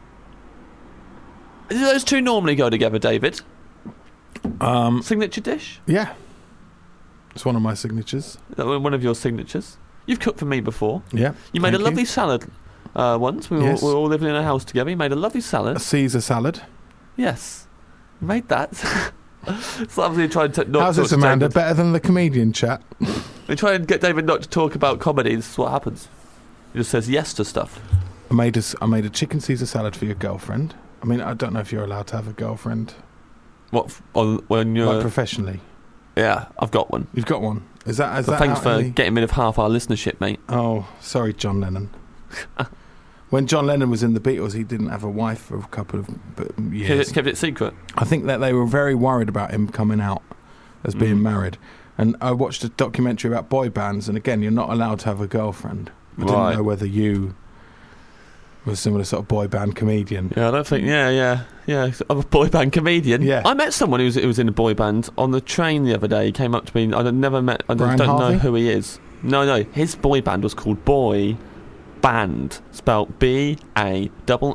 Do those two normally go together, David? Signature dish? Yeah. It's one of my signatures. One of your signatures. You've cooked for me before. Yeah. You made thank a lovely salad once. We Yes. were all living in a house together. You made a lovely A salad. Caesar salad. Yes. You made that. So obviously trying to not How's talk this, to Amanda? David. Better than the comedian chat? We try and get David not to talk about comedy. This is what happens. He just says yes to stuff. I made a chicken Caesar salad for your girlfriend. I mean, I don't know if you're allowed to have a girlfriend. What when you're? Like professionally. Yeah, I've got one. You've got one. Is that But thanks out for in the- getting rid of half our listenership, mate. Oh, sorry, John Lennon. When John Lennon was in the Beatles, he didn't have a wife for a couple of years. Kept it secret. I think that they were very worried about him coming out as being married. And I watched a documentary about boy bands, and again, you're not allowed to have a girlfriend. I Right. didn't know whether you were a similar sort of boy band comedian. Yeah, I don't think. Yeah. I'm a boy band comedian. Yeah. I met someone who was in a boy band on the train the other day. He came up to me. I'd never met. I Brian don't know Harvey? who he is. No. His boy band was called Boy Band, spelled BANNED.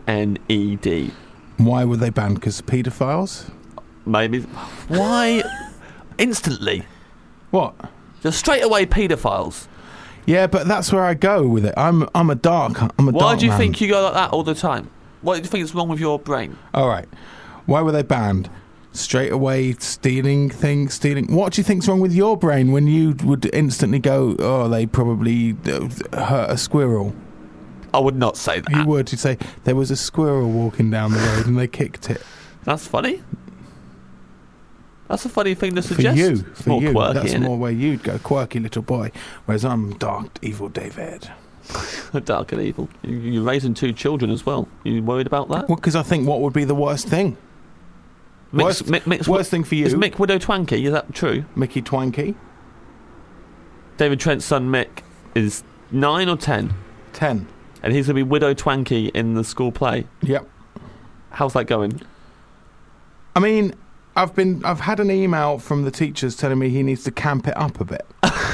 Why were they banned? Because paedophiles? Maybe. Why? Instantly, What? just straight away, paedophiles. Yeah, but that's where I go with it. I'm a dark. Why do you man. think you go like that all the time? What do you think is wrong with your brain? All right. Why were they banned? straight away stealing. What do you think's wrong with your brain when you would instantly go, oh, they probably hurt a squirrel? I would not say that. You would. You'd say, there was a squirrel walking down the road and they kicked it. That's funny. That's a funny thing to suggest. For you. Quirky, that's more where you'd go, quirky little boy, whereas I'm dark, evil David. Dark and evil. You're raising 2 children as well. You worried about that? Well, because I think what would be the worst thing? Worst thing for you? Is Mick Widow Twanky? Is that true? Mickey Twanky? David Trent's son Mick is 9 or 10? 10. And he's going to be Widow Twanky in the school play? Yep. How's that going? I mean, I've had an email from the teachers telling me he needs to camp it up a bit.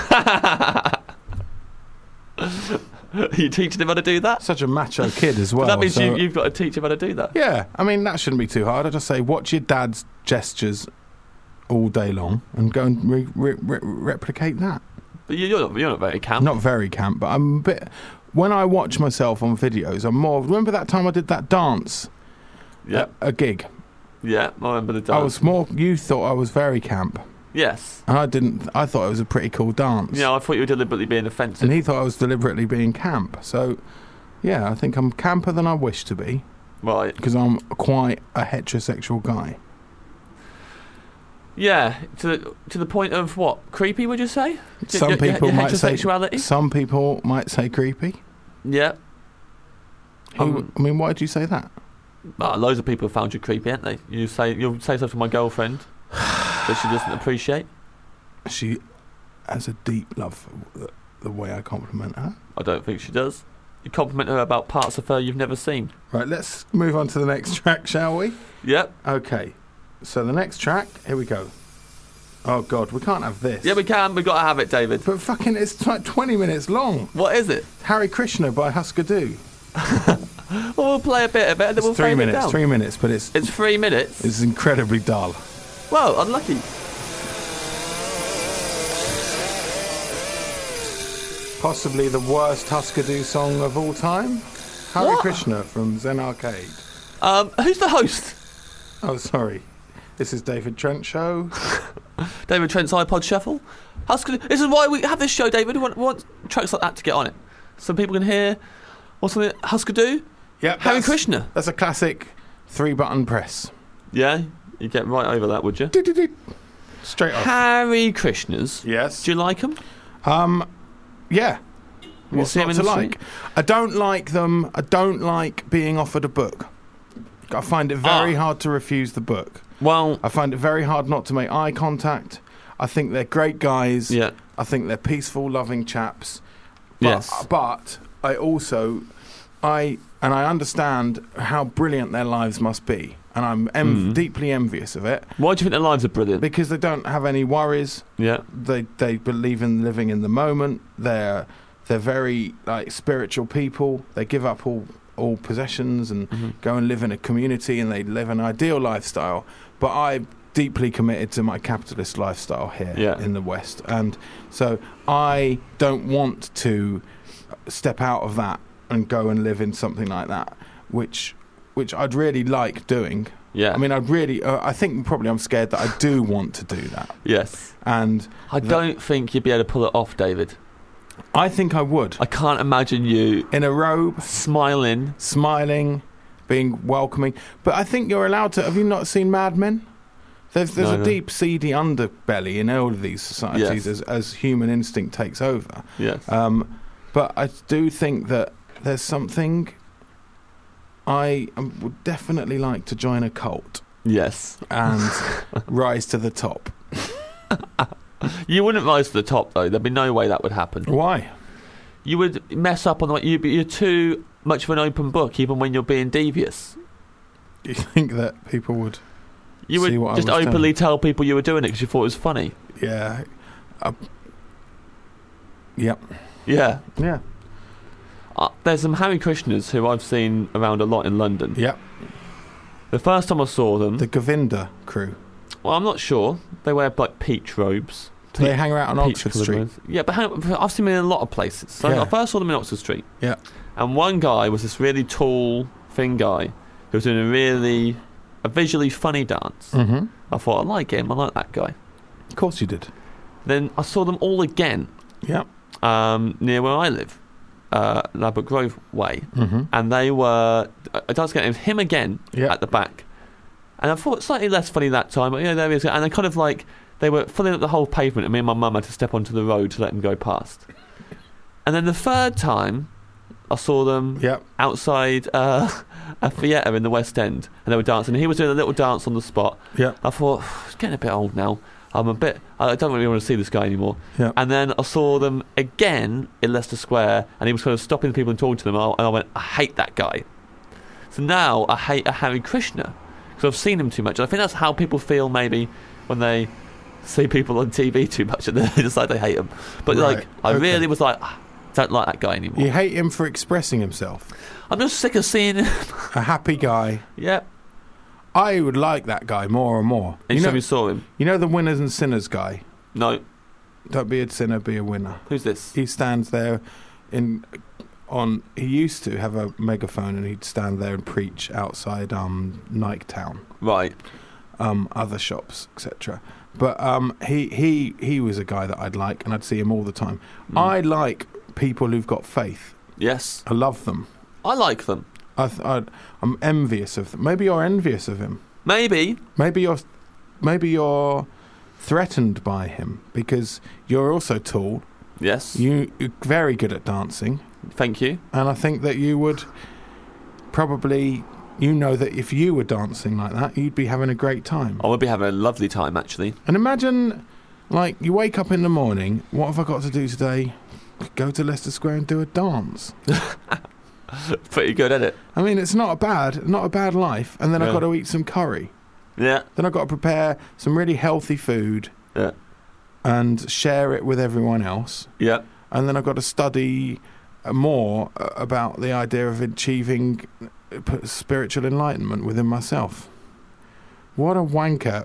Are you teaching him how to do that? Such a macho kid as well. But that means you've got to teach him how to do that. Yeah, I mean, that shouldn't be too hard. I just say, watch your dad's gestures all day long and go and replicate that. But you're not very camp. Not very camp, but I'm a bit... When I watch myself on videos, I'm more... Remember that time I did that dance? Yeah. A gig? Yeah, I remember the dance. I was more... You thought I was very camp. Yes. And I didn't... I thought it was a pretty cool dance. Yeah, I thought you were deliberately being offensive. And he thought I was deliberately being camp. So, yeah, I think I'm camper than I wish to be. Right. Because I'm quite a heterosexual guy. Yeah, to the point of what? Creepy, would you say? Some people might say... Heterosexuality? Some people might say creepy. Yeah. I mean, why did you say that? Loads of people have found you creepy, haven't they? You'll say something to my girlfriend that she doesn't appreciate. She has a deep love for the way I compliment her. I don't think she does. You compliment her about parts of her you've never seen. Right, let's move on to the next track, shall we? Yep. Okay. So the next track, here we go. Oh, God, we can't have this. Yeah, we can. We've got to have it, David. But fucking, it's like 20 minutes long. What is it? Hare Krishna by Husker Du. Well, we'll play a bit of it and then we'll fade it down. 3 minutes, but it's 3 minutes? It's incredibly dull. Well, unlucky. Possibly the worst Husker Du song of all time. Hare Krishna from Zen Arcade. Who's the host? Oh, sorry. This is David Trent Show. David Trent's iPod Shuffle. This is why we have this show, David. We want tracks like that to get on it. So people can hear what's on it. Husker Du? Yeah. Hare Krishna. That's a classic 3-button press. Yeah? You'd get right over that, would you? Straight off. Hare Krishnas. Yes. Do you like them? Yeah. What's not to like? I don't like them. I don't like being offered a book. I find it very hard to refuse the book. Well, I find it very hard not to make eye contact. I think they're great guys. Yeah. I think they're peaceful, loving chaps. But, yes. But I also, I understand how brilliant their lives must be. And I'm deeply envious of it. Why do you think their lives are brilliant? Because they don't have any worries. Yeah. They believe in living in the moment. They're very spiritual people. They give up all possessions and go and live in a community, and they live an ideal lifestyle. But I'm deeply committed to my capitalist lifestyle here in the West, and so I don't want to step out of that and go and live in something like that, which I'd really like doing. Yeah. I mean, I think probably I'm scared that I do want to do that. Yes. And I don't think you'd be able to pull it off, David. I think I would. I can't imagine you in a robe, smiling, being welcoming. But I think you're allowed to. Have you not seen Mad Men? There's a deep, seedy underbelly in all of these societies as human instinct takes over. Yes. But I do think that there's something. I would definitely like to join a cult. Yes. And rise to the top. You wouldn't rise to the top, though. There'd be no way that would happen. Why? You would mess up on the way. You're too much of an open book, even when you're being devious. Do you think that people would? You would just openly tell people you were doing it because you thought it was funny. Yeah. Yep. Yeah. Yeah. There's some Hare Krishnas who I've seen around a lot in London. Yep. The first time I saw them... The Govinda crew. Well, I'm not sure. They wear, peach robes. Do they hang around on Oxford Street? Robes. Yeah, but I've seen them in a lot of places. So I first saw them in Oxford Street. Yeah. And one guy was this really tall, thin guy who was doing a really a visually funny dance. Mm-hmm. I thought, I like him, I like that guy. Of course you did. Then I saw them all again Yeah. near where I live, Ladbroke Grove Way, Mm-hmm. and they were a dance again. It was him again Yeah. at the back, and I thought slightly less funny that time. But there he is, and they kind of like they were filling up the whole pavement, and me and my mum had to step onto the road to let them go past. And then the third time, I saw them Yep. outside a theatre in the West End, and they were dancing. He was doing a little dance on the spot. Yep. I thought, it's getting a bit old now. I don't really want to see this guy anymore. Yep. And then I saw them again in Leicester Square, and he was kind of stopping people and talking to them, and I went, I hate that guy. So now I hate a Hare Krishna, because I've seen him too much. And I think that's how people feel maybe when they see people on TV too much, and they decide they hate them. But Right, I okay. really was like, don't like that guy anymore. You hate him for expressing himself. I'm just sick of seeing him. A happy guy. Yeah. I would like that guy more and more. Each You time know, you saw him. you know the winners and sinners guy? No. Don't be a sinner, be a winner. Who's this? He stands there he used to have a megaphone and he'd stand there and preach outside Nike Town, Right. other shops, etc. But he was a guy that I'd like, and I'd see him all the time. I like people who've got faith. Yes. I love them. I like them. I'm envious of them. Maybe you're envious of him. Maybe. Maybe you're threatened by him because you're also tall. Yes. You're very good at dancing, Thank you. and I think that you would probably, that if you were dancing like that, you'd be having a great time. I would be having a lovely time, actually. And imagine, like, you wake up in the morning, what have I got to do today? Go to Leicester Square and do a dance. Pretty good, isn't it? I mean, it's not a bad life. And then I've Yeah. got to eat some curry. Yeah. Then I've got to prepare some really healthy food Yeah. and share it with everyone else. Yeah. And then I've got to study more about the idea of achieving spiritual enlightenment within myself. What a wanker.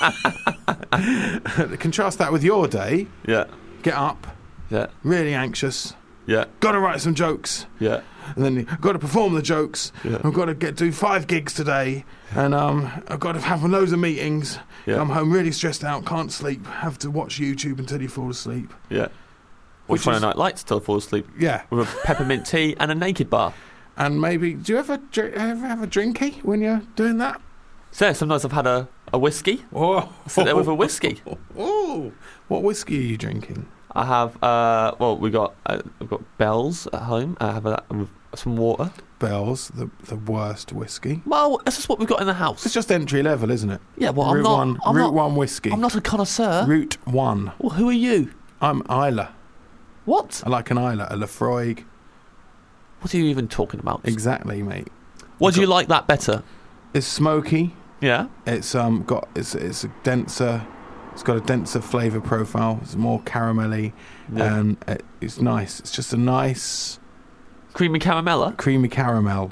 Contrast that with your day. Yeah. Get up, Yeah. really anxious, Yeah. got to write some jokes, Yeah. and then I've got to perform the jokes. Yeah. I've got to do 5 gigs today, and I've got to have loads of meetings. Yeah. Come home really stressed out, can't sleep, have to watch YouTube until you fall asleep. Yeah. Or Which Friday is- Night Lights till I fall asleep Yeah, with a peppermint tea and a naked bar. and maybe, do you ever have a drinky when you're doing that? So sometimes I've had a whiskey. Oh, Sit there with a whiskey. Oh, what whiskey are you drinking? I have, we've got Bell's at home. I have that with some water. Bell's, the worst whiskey. Well, that's just what we've got in the house. It's just entry level, isn't it? Yeah, well, Route I'm one whiskey. I'm not a connoisseur. Route 1. Well, who are you? I'm Isla. What? I like an Isla, a Lafroig. What are you even talking about? Exactly, mate. What do you like that better? It's smoky. Yeah. It's it's a denser. It's got a denser flavour profile. It's more caramelly, Yeah. and it's nice. It's just a nice Creamy caramella? creamy caramel.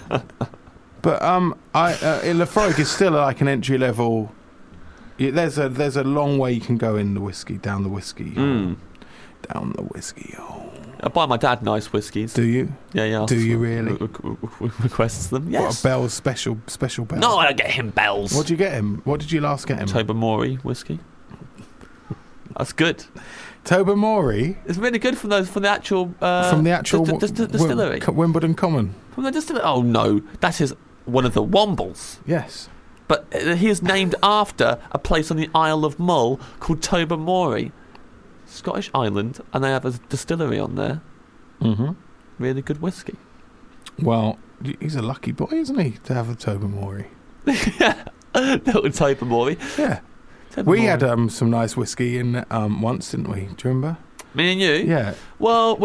But Lafroig is still like an entry level. There's a long way you can go in the whiskey, down the whiskey, Mm. down the whiskey hole. I buy my dad nice whiskies. Do you? Yeah, yeah. Do you really? Requests them? What, Yes. a Bell's special Bell? No, I don't get him bells. What did you get him? What did you last get him? Tobermory whiskey. That's good. Tobermory It's really good from the actual from the actual distillery. Wimbledon Common. From the distillery. Oh no, that is one of the Wombles. Yes. But he is named after a place on the Isle of Mull called Tobermory, Scottish island, and they have a distillery on there. Mm-hmm. Really good whiskey. Well, he's a lucky boy, isn't he, to have a Tobermory? Yeah, little Tobermory. Yeah. We had some nice whiskey in once, didn't we? Do you remember? Me and you. Yeah. Well,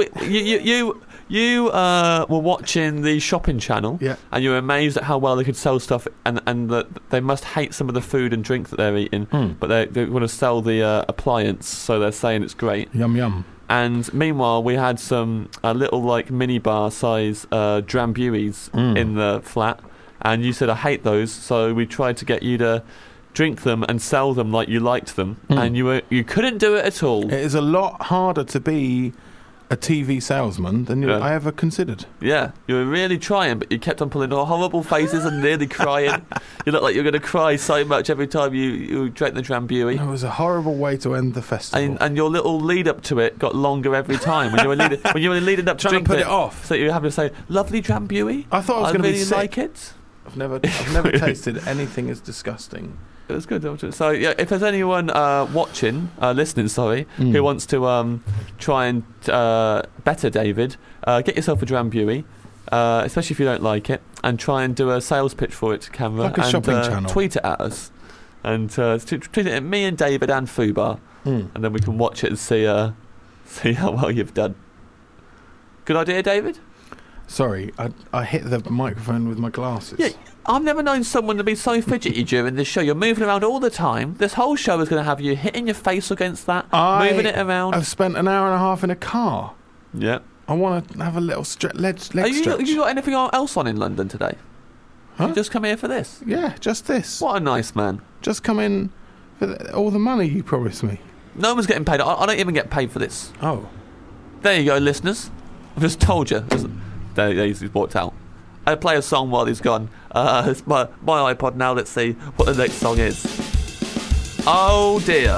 you were watching the shopping channel, Yeah. and you were amazed at how well they could sell stuff, and that they must hate some of the food and drink that they're eating, but they want to sell the appliance, so they're saying it's great. Yum yum. And meanwhile, we had some little like mini bar size Drambuies in the flat, and you said I hate those, so we tried to get you to drink them and sell them like you liked them, and you couldn't do it at all. It is a lot harder to be a TV salesman than I ever considered. Yeah, you were really trying, but you kept on pulling horrible faces and nearly crying. You look like you were going to cry so much every time you drank the Drambuie. It was a horrible way to end the festival. And your little lead up to it got longer every time when you were leading up to trying drink to put it off. So you were having to say, "Lovely Drambuie." I thought I was going to really be sick. like it. I've never tasted anything as disgusting. It was good. So, yeah, if there's anyone listening, who wants to try and better David, get yourself a Drambuie, especially if you don't like it, and try and do a sales pitch for it to camera. Like a shopping channel. Tweet it at us. And tweet it at me and David and Fubar. And then we can watch it and see how well you've done. Good idea, David? Sorry, I hit the microphone with my glasses. Yeah, I've never known someone to be so fidgety during this show. You're moving around all the time. This whole show is going to have you hitting your face against that, moving it around. I've spent an hour and a half in a car. Yeah. I want to have a little leg stretch. Have you got anything else on in London today? Huh? You just come here for this? Yeah, just this. What a nice man. Just come in for all the money you promised me. No one's getting paid. I don't even get paid for this. Oh. There you go, listeners. I've just told you. There he's walked out. I play a song while he's gone. It's my iPod now. Let's see what the next song is. Oh dear.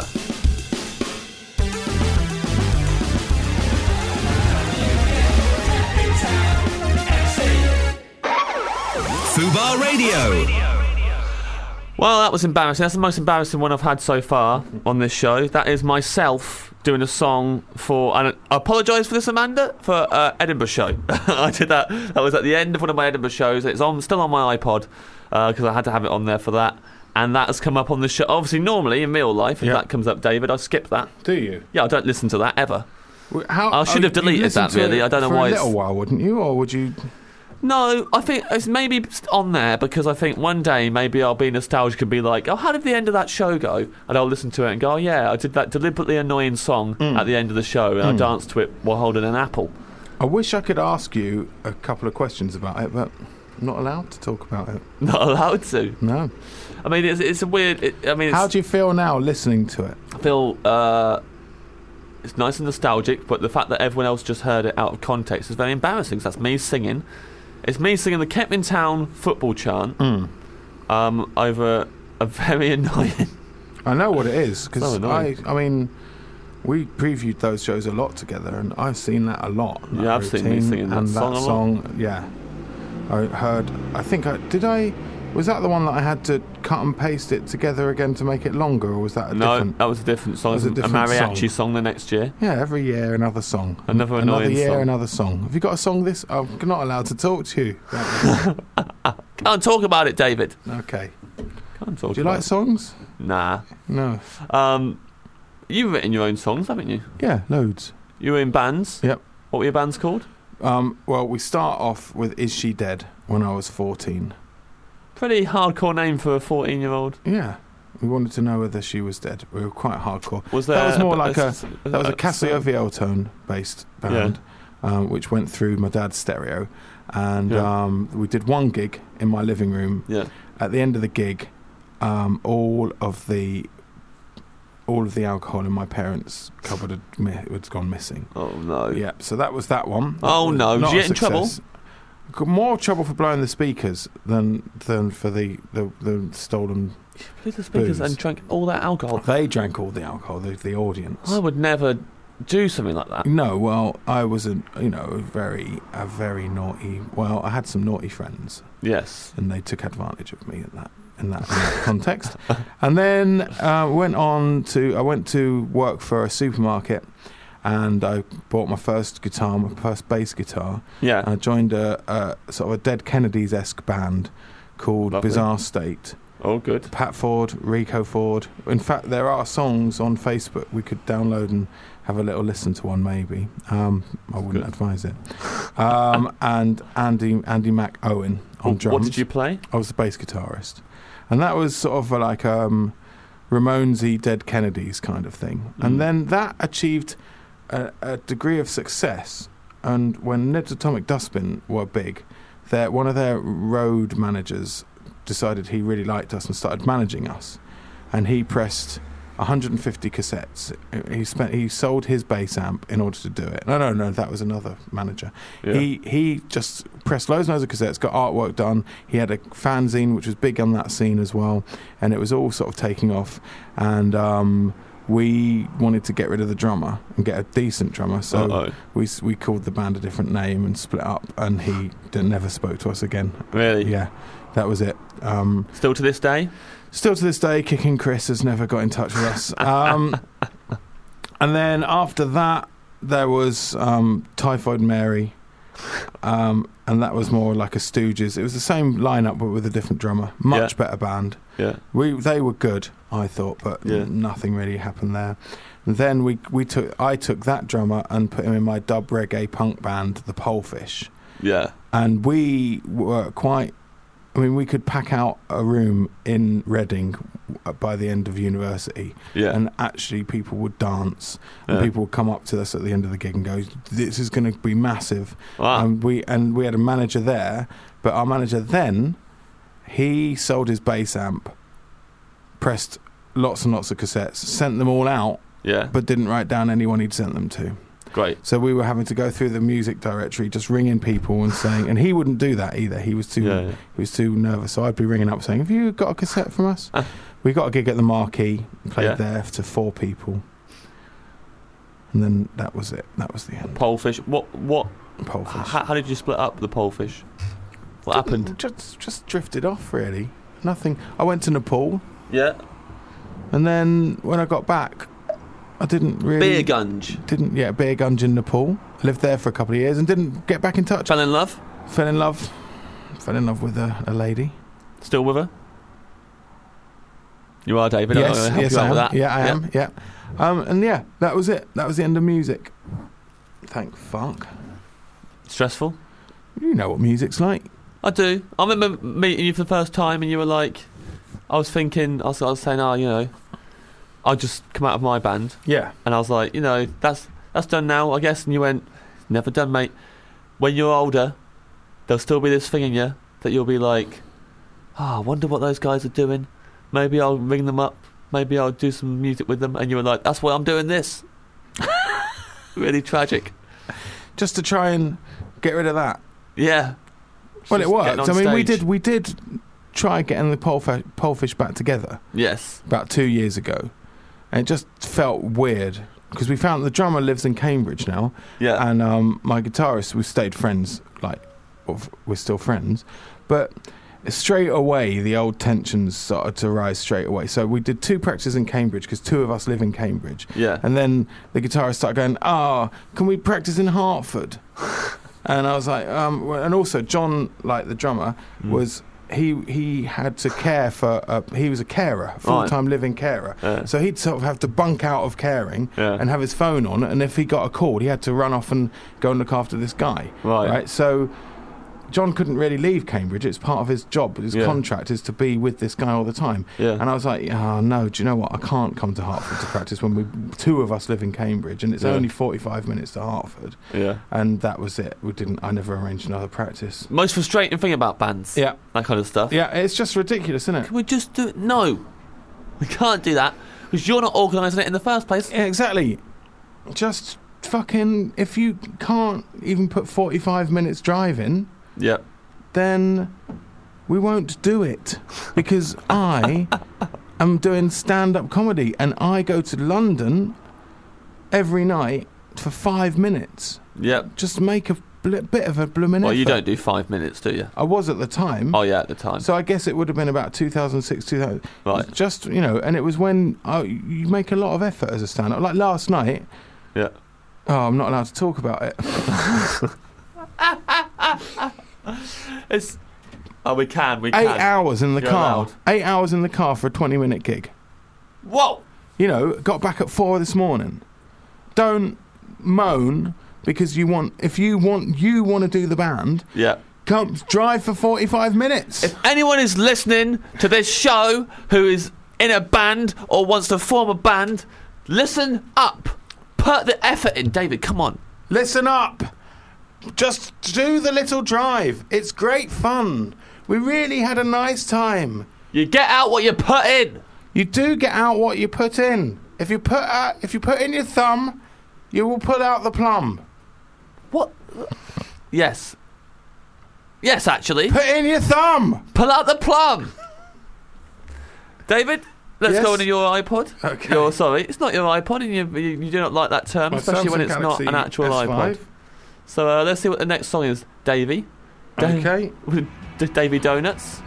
Fubar Radio. Well, that was embarrassing. That's the most embarrassing one I've had so far on this show. That is myself doing a song for... And I apologise for this, Amanda, for Edinburgh show. I did that. That was at the end of one of my Edinburgh shows. It's still on my iPod because I had to have it on there for that. And that has come up on the show. Obviously, normally in real life, if that comes up, David, I skip that. Do you? Yeah, I don't listen to that ever. I should have deleted that, really. I don't know why. For a little while, wouldn't you? Or would you... No, I think it's maybe on there because I think one day maybe I'll be nostalgic and be like, oh, how did the end of that show go? And I'll listen to it and go, oh, yeah, I did that deliberately annoying song at the end of the show and I danced to it while holding an apple. I wish I could ask you a couple of questions about it, but I'm not allowed to talk about it. Not allowed to? No. I mean, it's a weird... How do you feel now listening to it? I feel... it's nice and nostalgic, but the fact that everyone else just heard it out of context is very embarrassing, because that's me singing. It's me singing the Kempton Town football chant over a very annoying... I know what it is, because So annoying. I mean, we previewed those shows a lot together, and I've seen that a lot. Yeah, I've seen me singing that song a lot. Song, yeah. Was that the one that I had to cut and paste it together again to make it longer, or was that a different... No, that was a different song. It was a different mariachi song the next year. Yeah, every year another song. Another annoying year, song. another song. Have you got a song this... I'm not allowed to talk to you. Can't talk about it, David. Okay. Can't talk Do you about like it. songs? Nah. No. You've written your own songs, haven't you? Yeah, loads. You were in bands? Yep. What were your bands called? Well, we start off with Is She Dead when I was 14. Pretty hardcore name for a 14-year-old. Yeah. We wanted to know whether she was dead. We were quite hardcore. Was there that was more a- like a- that was a Casio Violtone based band, which went through my dad's stereo, and we did one gig in my living room. Yeah. At the end of the gig, all of the alcohol in my parents' cupboard had gone missing. Oh no. Yeah, so that was that one. Oh That no. was Did not you a get in trouble? success. Got more trouble for blowing the speakers than for the stolen. Blew the speakers Booze. and drank all that alcohol. They drank all the alcohol. The audience. I would never do something like that. No, well, I was a very naughty. Well, I had some naughty friends, Yes. and they took advantage of me in that context. And then I went to work for a supermarket, and I bought my first bass guitar. Yeah. I joined a sort of a Dead Kennedys-esque band called Lovely. Bizarre State. Oh, good. Pat Ford, Rico Ford. In fact, there are songs on Facebook we could download and have a little listen to one, maybe. I wouldn't advise it. And Andy Mac Owen on drums. What did you play? I was the bass guitarist. And that was sort of like Ramonesy, Dead Kennedys kind of thing. And then that achieved a degree of success. And when Ned's Atomic Dustbin were big, one of their road managers decided he really liked us and started managing us. And he pressed 150 cassettes. He sold his bass amp in order to do it. No, that was another manager. Yeah. He just pressed loads and loads of cassettes, got artwork done. He had a fanzine which was big on that scene as well, and it was all sort of taking off. And we wanted to get rid of the drummer and get a decent drummer, so we called the band a different name and split up, and he never spoke to us again. Really? Yeah, that was it. Still to this day? Still to this day, Kicking Chris has never got in touch with us. And then after that, there was Typhoid Mary, and that was more like a Stooges. It was the same lineup but with a different drummer. Much better band. Yeah. They were good, I thought, but nothing really happened there. And then I took that drummer and put him in my dub reggae punk band, the Polefish. Yeah. And we were we could pack out a room in Reading by the end of university, and actually people would dance, and people would come up to us at the end of the gig and go, "This is going to be massive." Wow. And we had a manager there, but our manager then, he sold his bass amp, pressed lots and lots of cassettes, sent them all out, but didn't write down anyone he'd sent them to. Great. So we were having to go through the music directory, just ringing people and saying, and he wouldn't do that either. He was too nervous. So I'd be ringing up saying, "Have you got a cassette from us?" We got a gig at the Marquee, played there to 4 people, and then that was it. That was the end. Polefish. What? Polefish. How did you split up the Polefish? What happened? Just drifted off, really. Nothing. I went to Nepal. Yeah. And then when I got back, I didn't really... Beer Gunge. Beer Gunge in Nepal. I lived there for a couple of years and didn't get back in touch. Fell in love? Fell in love with a lady. Still with her? You are, David. Yes, I am. With that. Yeah, I am. Yeah. And that was it. That was the end of music. Thank fuck. Stressful? You know what music's like. I do. I remember meeting you for the first time and you were like... I was saying, I just come out of my band. Yeah. And I was like, that's done now, I guess. And you went, never done, mate. When you're older, there'll still be this thing in you that you'll be like, I wonder what those guys are doing. Maybe I'll ring them up. Maybe I'll do some music with them. And you were like, that's why I'm doing this. Really tragic. Just to try and get rid of that. Yeah. Well, it worked. I mean, we did try getting the Polefish back together. Yes. About 2 years ago. And it just felt weird because we found the drummer lives in Cambridge now. Yeah. And my guitarist, we stayed friends, we're still friends. But straight away, the old tensions started to rise straight away. So we did 2 practices in Cambridge because 2 of us live in Cambridge. Yeah. And then the guitarist started going, can we practice in Hertford? And I was like, and also John, the drummer, was... He had to care for... he was a carer, full-time living carer. Yeah. So he'd sort of have to bunk out of caring and have his phone on, and if he got a call, he had to run off and go and look after this guy. Right? So John couldn't really leave Cambridge. It's part of his job. His contract is to be with this guy all the time. Yeah. And I was like, no, do you know what? I can't come to Hertford to practice when 2 of us live in Cambridge, and it's only 45 minutes to Hertford. Yeah. And that was it. I never arranged another practice. Most frustrating thing about bands. Yeah. That kind of stuff. Yeah, it's just ridiculous, isn't it? Can we just do it? No. We can't do that because you're not organising it in the first place. Yeah, exactly. Just fucking... If you can't even put 45 minutes drive in... Yeah. Then we won't do it because I am doing stand-up comedy and I go to London every night for 5 minutes. Yep. Just make a bit of a blooming effort. Well, you don't do 5 minutes, do you? I was at the time. Oh, yeah, at the time. So I guess it would have been about 2006, 2000. Right. Just, and it was when you make a lot of effort as a stand-up. Like last night. Yeah. Oh, I'm not allowed to talk about it. We can. 8 hours in the car. Allowed. 8 hours in the car for a 20-minute gig. Whoa! Got back at 4 this morning. Don't moan because if you want to do the band. Yeah. Come drive for 45 minutes. If anyone is listening to this show who is in a band or wants to form a band, listen up. Put the effort in, David. Come on. Listen up. Just do the little drive. It's great fun. We really had a nice time. You get out what you put in. You do get out what you put in. If you put in your thumb, you will pull out the plum. What? Yes. Yes, actually. Put in your thumb. Pull out the plum. David, let's Yes? go into your iPod. Okay. Sorry, it's not your iPod, and you do not like that term, My especially when Samsung it's Galaxy not an actual S5. iPod. So let's see what the next song is. Davey. Okay. Davey Donuts.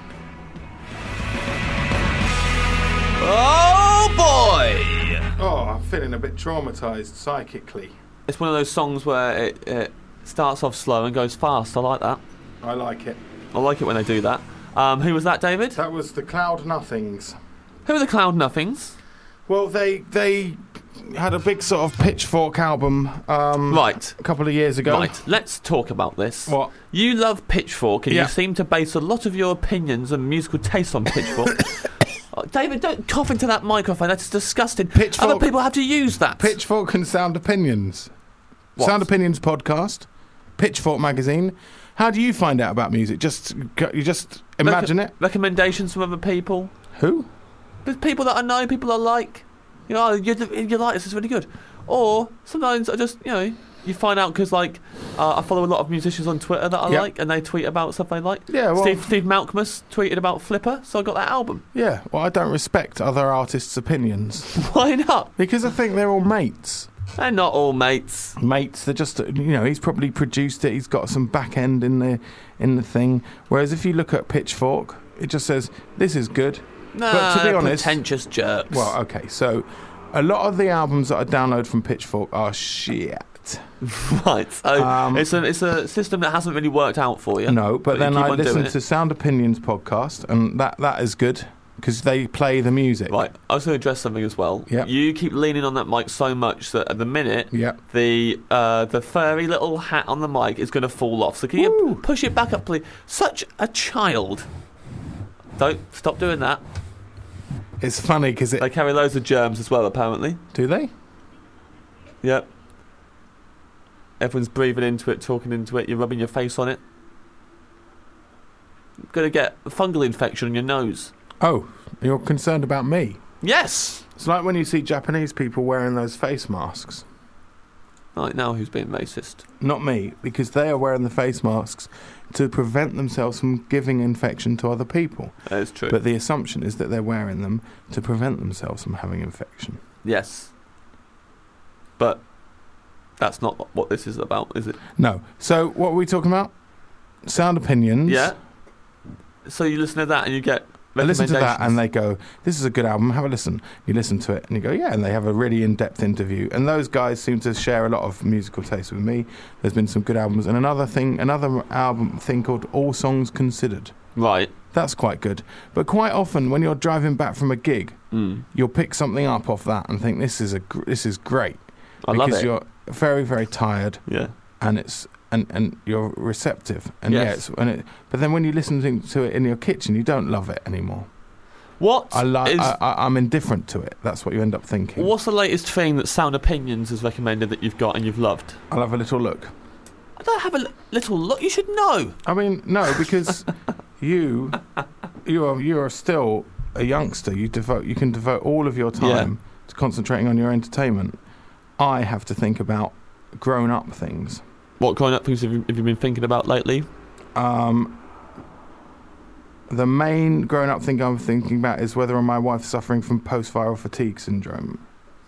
Oh boy! Oh, I'm feeling a bit traumatised psychically. It's one of those songs where it starts off slow and goes fast. I like that. I like it. I like it when they do that. Who was that, David? That was the Cloud Nothings. Who are the Cloud Nothings? Well, they had a big sort of Pitchfork album Right. a couple of years ago. Right, let's talk about this. What? You love Pitchfork, and Yeah. you seem to base a lot of your opinions and musical taste on Pitchfork. Oh, David, don't cough into that microphone. That's disgusting. Pitchfork- Other people have to use that. Pitchfork and Sound Opinions. What? Sound Opinions podcast. Pitchfork magazine. How do you find out about music? You just imagine it. Recommendations from other people. Who? There's people that I know, people I like. You know, you like this, it's really good. Or sometimes I just, you find out because, like, I follow a lot of musicians on Twitter that I Yep. like, and they tweet about stuff they like. Yeah, well- Steve Malkmus tweeted about Flipper, so I got that album. Yeah. Well, I don't respect other artists' opinions Why not? because I think they're all mates. They're not all mates. Mates, they're just he's probably produced it. He's got some back end in the thing. Whereas if you look at Pitchfork, it just says this is good. Nah, But to be honest- pretentious jerks. Well, okay, so a lot of the albums that I download from Pitchfork are shit. right. So it's a system that hasn't really worked out for you. No, but you then keep I on doing listen it. to Sound Opinions podcast, and that is good because they play the music. Right, I was going to address something as well. Yep. You keep leaning on that mic so much that at the minute, Yep. the furry little hat on the mic is going to fall off. So can you Woo. push it back up, please? Such a child. Don't stop doing that. It's funny because They carry loads of germs as well, apparently. do they? Yep. Everyone's breathing into it, talking into it. You're rubbing your face on it. You're going to get a fungal infection on your nose. Oh, you're concerned about me. Yes. It's like when you see Japanese people wearing those face masks. Right, now who's being racist? Not me, because they are wearing the face masks to prevent themselves from giving infection to other people. That is true. But the assumption is that they're wearing them to prevent themselves from having infection. Yes. But that's not what this is about, is it? No. So what are we talking about? Sound Opinions. Yeah. So you listen to that and you get I listen to that recommendations. and they go, this is a good album, have a listen. You listen to it and you go, yeah, and they have a really in-depth interview. And those guys seem to share a lot of musical taste with me. There's been some good albums. And another album thing called All Songs Considered. Right. That's quite good. But quite often when you're driving back from a gig, you'll pick something up off that and think, this is great. I love Because it. you're very, very tired Yeah. and it's... And you're receptive, and Yes. but then when you listen to it in your kitchen, you don't love it anymore. What I'm indifferent to it. That's what you end up thinking. What's the latest thing that Sound Opinions has recommended that you've got and you've loved? I'll have a little look. I don't have a little look. You should know. I mean, no, because you are still a youngster. You can devote all of your time to concentrating on your entertainment. I have to think about grown-up things. What grown-up things have you been thinking about lately? The main grown-up thing I'm thinking about is whether my wife's suffering from post-viral fatigue syndrome.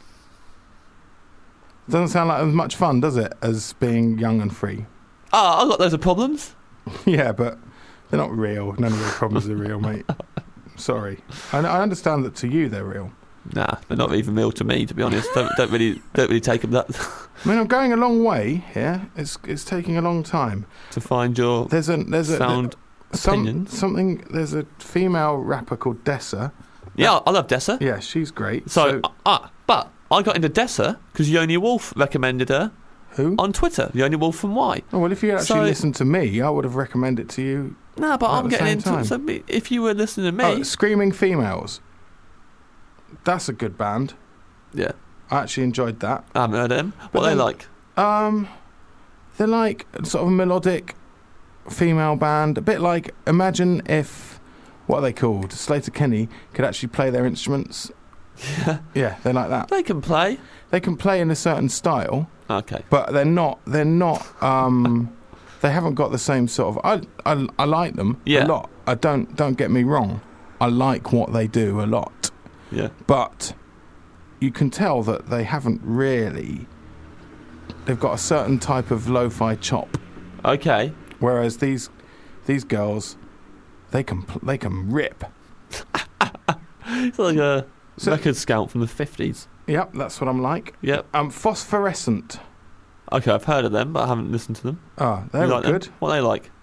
Doesn't sound like as much fun, does it, as being young and free? I've got loads of problems. Yeah, but they're not real. None of your problems are real, mate. Sorry. I understand that to you they're real. Nah, they're not even real to me, to be honest. Don't really take them that I mean, I'm going a long way here. It's taking a long time. to find your There's a sound opinions. There's a female rapper called Dessa. Yeah, I love Dessa. Yeah, she's great. So, but I got into Dessa because Yoni Wolf recommended her who? on Twitter. Yoni Wolf from Y. Oh, well, if you actually listened to me, I would have recommended it to you. No, but at I'm the getting same into time. it. So if you were listening to me, Oh, Screaming Females. That's a good band. yeah, I actually enjoyed that. I haven't heard of them. What But are they then- like? They're like sort of a melodic female band. A bit like, imagine if, what are they called? Slater Kenny could actually play their instruments Yeah, they're like that. They can play. They can play in a certain style, Okay. but they're not. They haven't got the same sort of. I like them Yeah. a lot. I don't get me wrong. I like what they do a lot, Yeah. but you can tell that they haven't really. They've got a certain type of lo-fi chop, Okay. whereas these girls, they can rip. It's like a So- record scout from the 50s. Yep, that's what I'm like. Yep. Phosphorescent. Okay, I've heard of them, but I haven't listened to them. Oh, they're You like them? good. What are they like?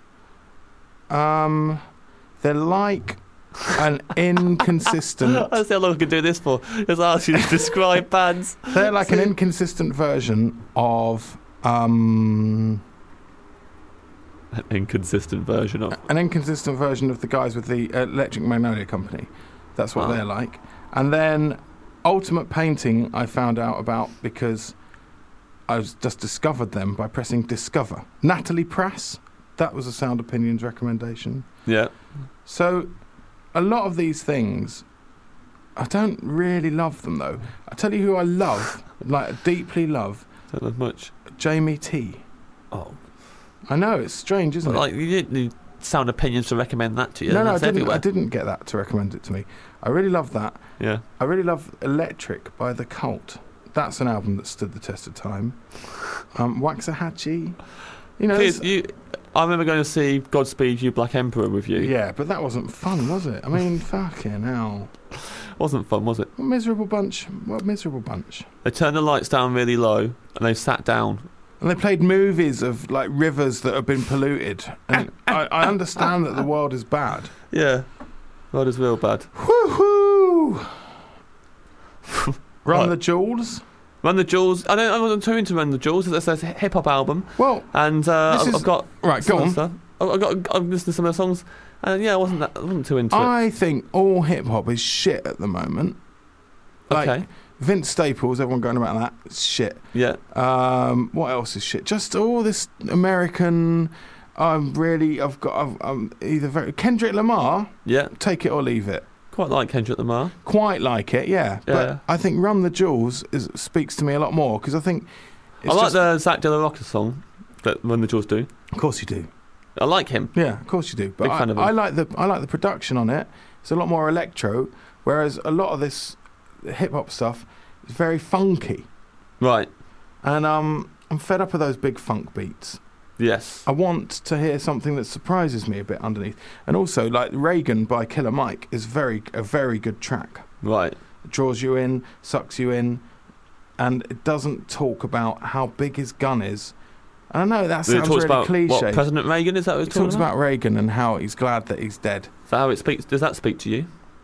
They're like an inconsistent. I see how long I can do this for. Just ask you to describe bands. They're like an inconsistent version of An inconsistent version of. the guys with the Electric Magnolia Company. That's what Oh. they're like. And then Ultimate Painting I found out about because I've just discovered them by pressing Discover. Natalie Prass, that was a Sound Opinions recommendation. Yeah. So a lot of these things, I don't really love them though. I tell you who I love, like deeply love, Don't have much. Jamie T. Oh. I know, it's strange, isn't But it? like, you didn't need Sound Opinions to recommend that to you. No, That's I didn't. everywhere. I didn't get that to recommend it to me. I really love that. Yeah. I really love Electric by The Cult. That's an album that stood the test of time. Waxahachie. You know, Please, I remember going to see Godspeed You Black Emperor with you. yeah, but that wasn't fun, was it? I mean, fucking hell. Wasn't fun, was it? What a miserable bunch. What a miserable bunch. They turned the lights down really low and they sat down. And they played movies of, like, rivers that have been polluted. And I understand that the world is bad. Yeah. God is real bad. Woohoo! Run Right. the Jewels. Run the Jewels. I wasn't too into Run the Jewels. It's a hip hop album, Well, and I've got right, some go other on. stuff. I've listened to some of the songs, and yeah, I wasn't too into it. I think all hip hop is shit at the moment. Like, Okay. Vince Staples, everyone going about that, it's shit. Yeah. What else is shit? Just all this American. I'm either very Kendrick Lamar. Yeah. Take it or leave it. Quite like Kendrick Lamar. Quite like it, yeah. Yeah. But I think Run the Jewels speaks to me a lot more because I think. It's I like just, the Zach De La Rocca song that Run the Jewels do. Of course you do. I like him. Yeah, of course you do. But Big fan of him. I like the production on it. It's a lot more electro, whereas a lot of this hip hop stuff is very funky. Right. And I'm fed up of those big funk beats. Yes. I want to hear something that surprises me a bit underneath. And also, like Reagan by Killer Mike is a very good track. Right. It draws you in, sucks you in, and it doesn't talk about how big his gun is. And I know that It sounds talks really about cliche. what, President Reagan. Is that what It it's talking talks about Reagan and how he's glad that he's dead. Is that how it speaks? Does that speak to you?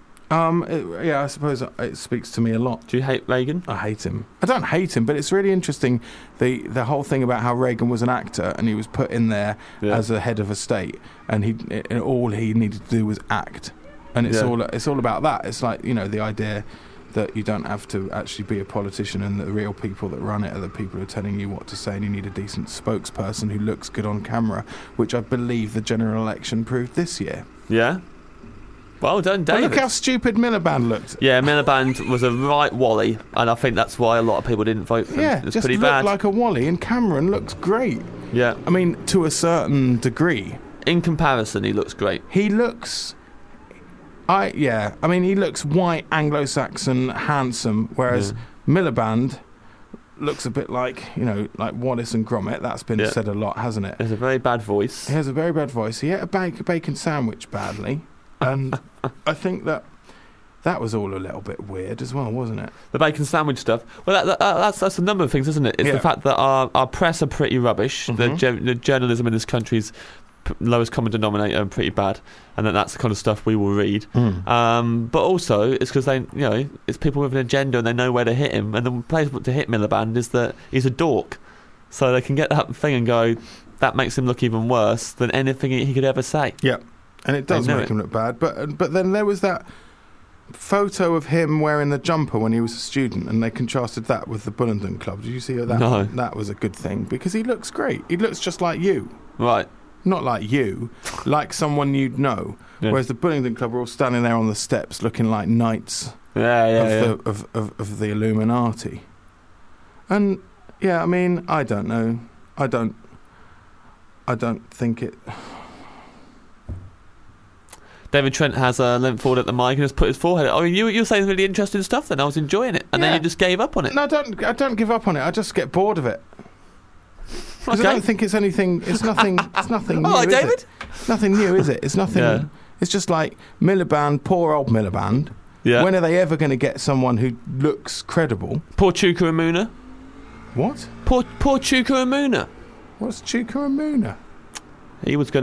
Yeah, I suppose it speaks to me a lot. Do you hate Reagan? I hate him. I don't hate him, but it's really interesting the whole thing about how Reagan was an actor and he was put in there Yeah. as a head of a state, and all he needed to do was act, and it's Yeah. all about that. It's like, you know, the idea that you don't have to actually be a politician, and the real people that run it are the people who are telling you what to say, and you need a decent spokesperson who looks good on camera, which I believe the general election proved this year. Yeah. Well done, Well, David. look how stupid Miliband looked. Yeah, Miliband was a right wally, and I think that's why a lot of people didn't vote for him. Yeah, It's just pretty looked bad. like a Wally, and Cameron looks great. Yeah. I mean, to a certain degree. In comparison, he looks great. He looks... I mean, he looks white, Anglo-Saxon, handsome, whereas Miliband looks a bit like, you know, like Wallace and Gromit. That's been Yeah. said a lot, hasn't it? He has a very bad voice. He has a very bad voice. He ate a bacon sandwich badly, and I think that was all a little bit weird as well, wasn't it? The bacon sandwich stuff. Well, that's a number of things, isn't it? It's Yeah. the fact that our press are pretty rubbish. Mhm. The journalism in this country's lowest common denominator and pretty bad, and that's the kind of stuff we will read. But also, it's because they, you know, it's people with an agenda and they know where to hit him. And the place to hit Miliband is that he's a dork, so they can get that thing and go, that makes him look even worse than anything he could ever say. Yeah, and it does They know make it. him look bad. But then there was that photo of him wearing the jumper when he was a student, and they contrasted that with the Bullingdon Club. Did you see that? No. That was a good thing because he looks great. He looks just like you. Right. Not like you, like someone you'd know. Yeah. Whereas the Bullingdon Club were all standing there on the steps looking like knights of the Illuminati. And, yeah, I mean, I don't know. I don't think it... David Trent has leant forward at the mic and has put his forehead. I mean, you were saying really interesting stuff then. I was enjoying it. And then you just gave up on it. No, I don't give up on it. I just get bored of it. Because Okay. I don't think it's anything... It's nothing new, All right, is David. it? Nothing new, is it? It's nothing... Yeah. It's just like Miliband, poor old Miliband. Yeah. When are they ever going to get someone who looks credible? Poor Chuka Umunna. What? Poor Chuka Umunna. What's Chuka Umunna? He was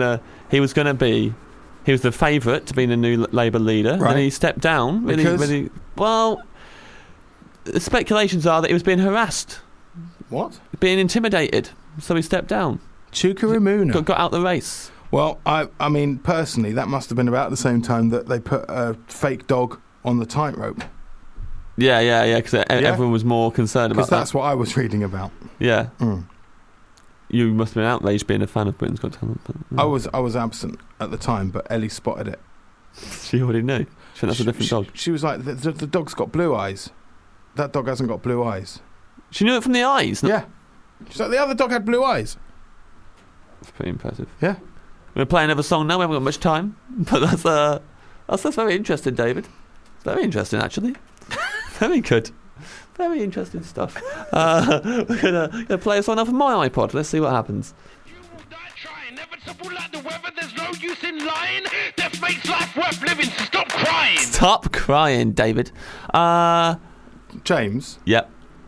the favourite to be the new Labour leader, Right. and he stepped down. Because? Well, the speculations are that he was being harassed, What? being intimidated, so he stepped down. Chuka Umunna. Got out the race. Well, I mean, personally, that must have been about the same time that they put a fake dog on the tightrope. Yeah, because everyone was more concerned about Because that's what I was reading about. that. Yeah. Mm. You must have been outraged being a fan of Britain's Got Talent. But, I was absent at the time, but Ellie spotted it. She already knew. She that's a different dog. She was like, the dog's got blue eyes. That dog hasn't got blue eyes. She knew it from the eyes. Yeah. She's like, the other dog had blue eyes. That's pretty impressive. Yeah. We're playing another song now. We haven't got much time, but that's very interesting, David. It's very interesting, actually. Very good. Very interesting stuff. We're gonna play a song off of my iPod. Let's see what happens. You will die trying, never simple like the weather. There's no use in lying. Death makes life worth living. So stop crying. Stop crying, David. James, Yep.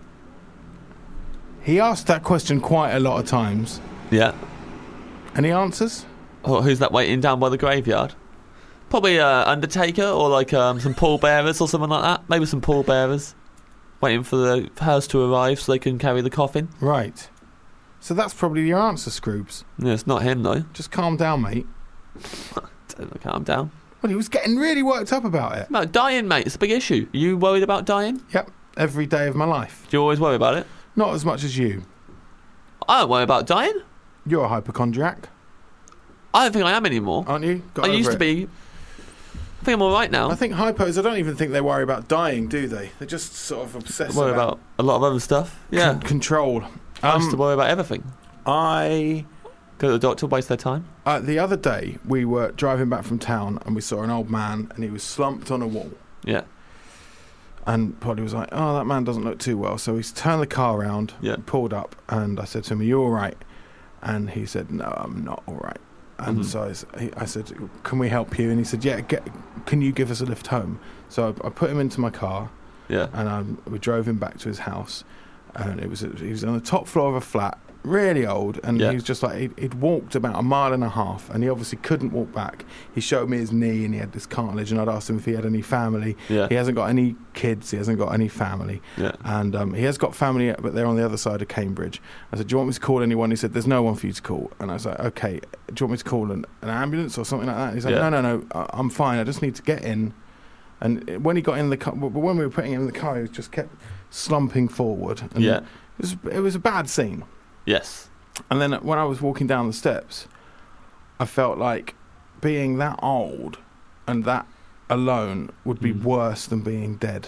he asked that question quite a lot of times. Yeah. Any answers? Oh, who's that waiting down by the graveyard? Probably Undertaker or like some pallbearers or something like that. Maybe some pallbearers waiting for the hearse to arrive so they can carry the coffin. Right. So that's probably your answer, Scroobs. Yeah, it's not him though. Just calm down, mate. Calm down. Well, he was getting really worked up about it. No, dying, mate. It's a big issue. You worried about dying? Yep. Every day of my life. Do you always worry about it? Not as much as you. I don't worry about dying. You're a hypochondriac, I don't think I am anymore. aren't you? Got I over used to it. be. I think I'm all right now. I think hypos, I don't even think they worry about dying, do they? They're just sort of obsessed I worry about a lot of other stuff. Yeah. control. I used to worry about everything. I... Go to the doctor, waste their time. the other day, we were driving back from town and we saw an old man and he was slumped on a wall. Yeah. And Polly was like, oh, that man doesn't look too well. So he's turned the car around, Yeah. pulled up, and I said to him, are you all right? And he said, no, I'm not all right. And so I said, can we help you? And he said, yeah, can you give us a lift home? So I put him into my car, Yeah. and we drove him back to his house. And he was on the top floor of a flat, really old, and Yeah. he was just like, he'd walked about 1.5 miles, and he obviously couldn't walk back. He showed me his knee, and he had this cartilage, and I'd asked him if he had any family. Yeah. He hasn't got any kids, he hasn't got any family. Yeah. And he has got family, but they're on the other side of Cambridge. I said, do you want me to call anyone? He said, there's no one for you to call. And I was like, okay, do you want me to call an ambulance or something like that? And he's like, Yeah. no, I'm fine, I just need to get in. And when he got in the car, when we were putting him in the car, he just kept slumping forward. And Yeah. it was a bad scene. Yes. And then when I was walking down the steps, I felt like being that old and that alone would be worse than being dead.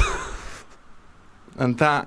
And that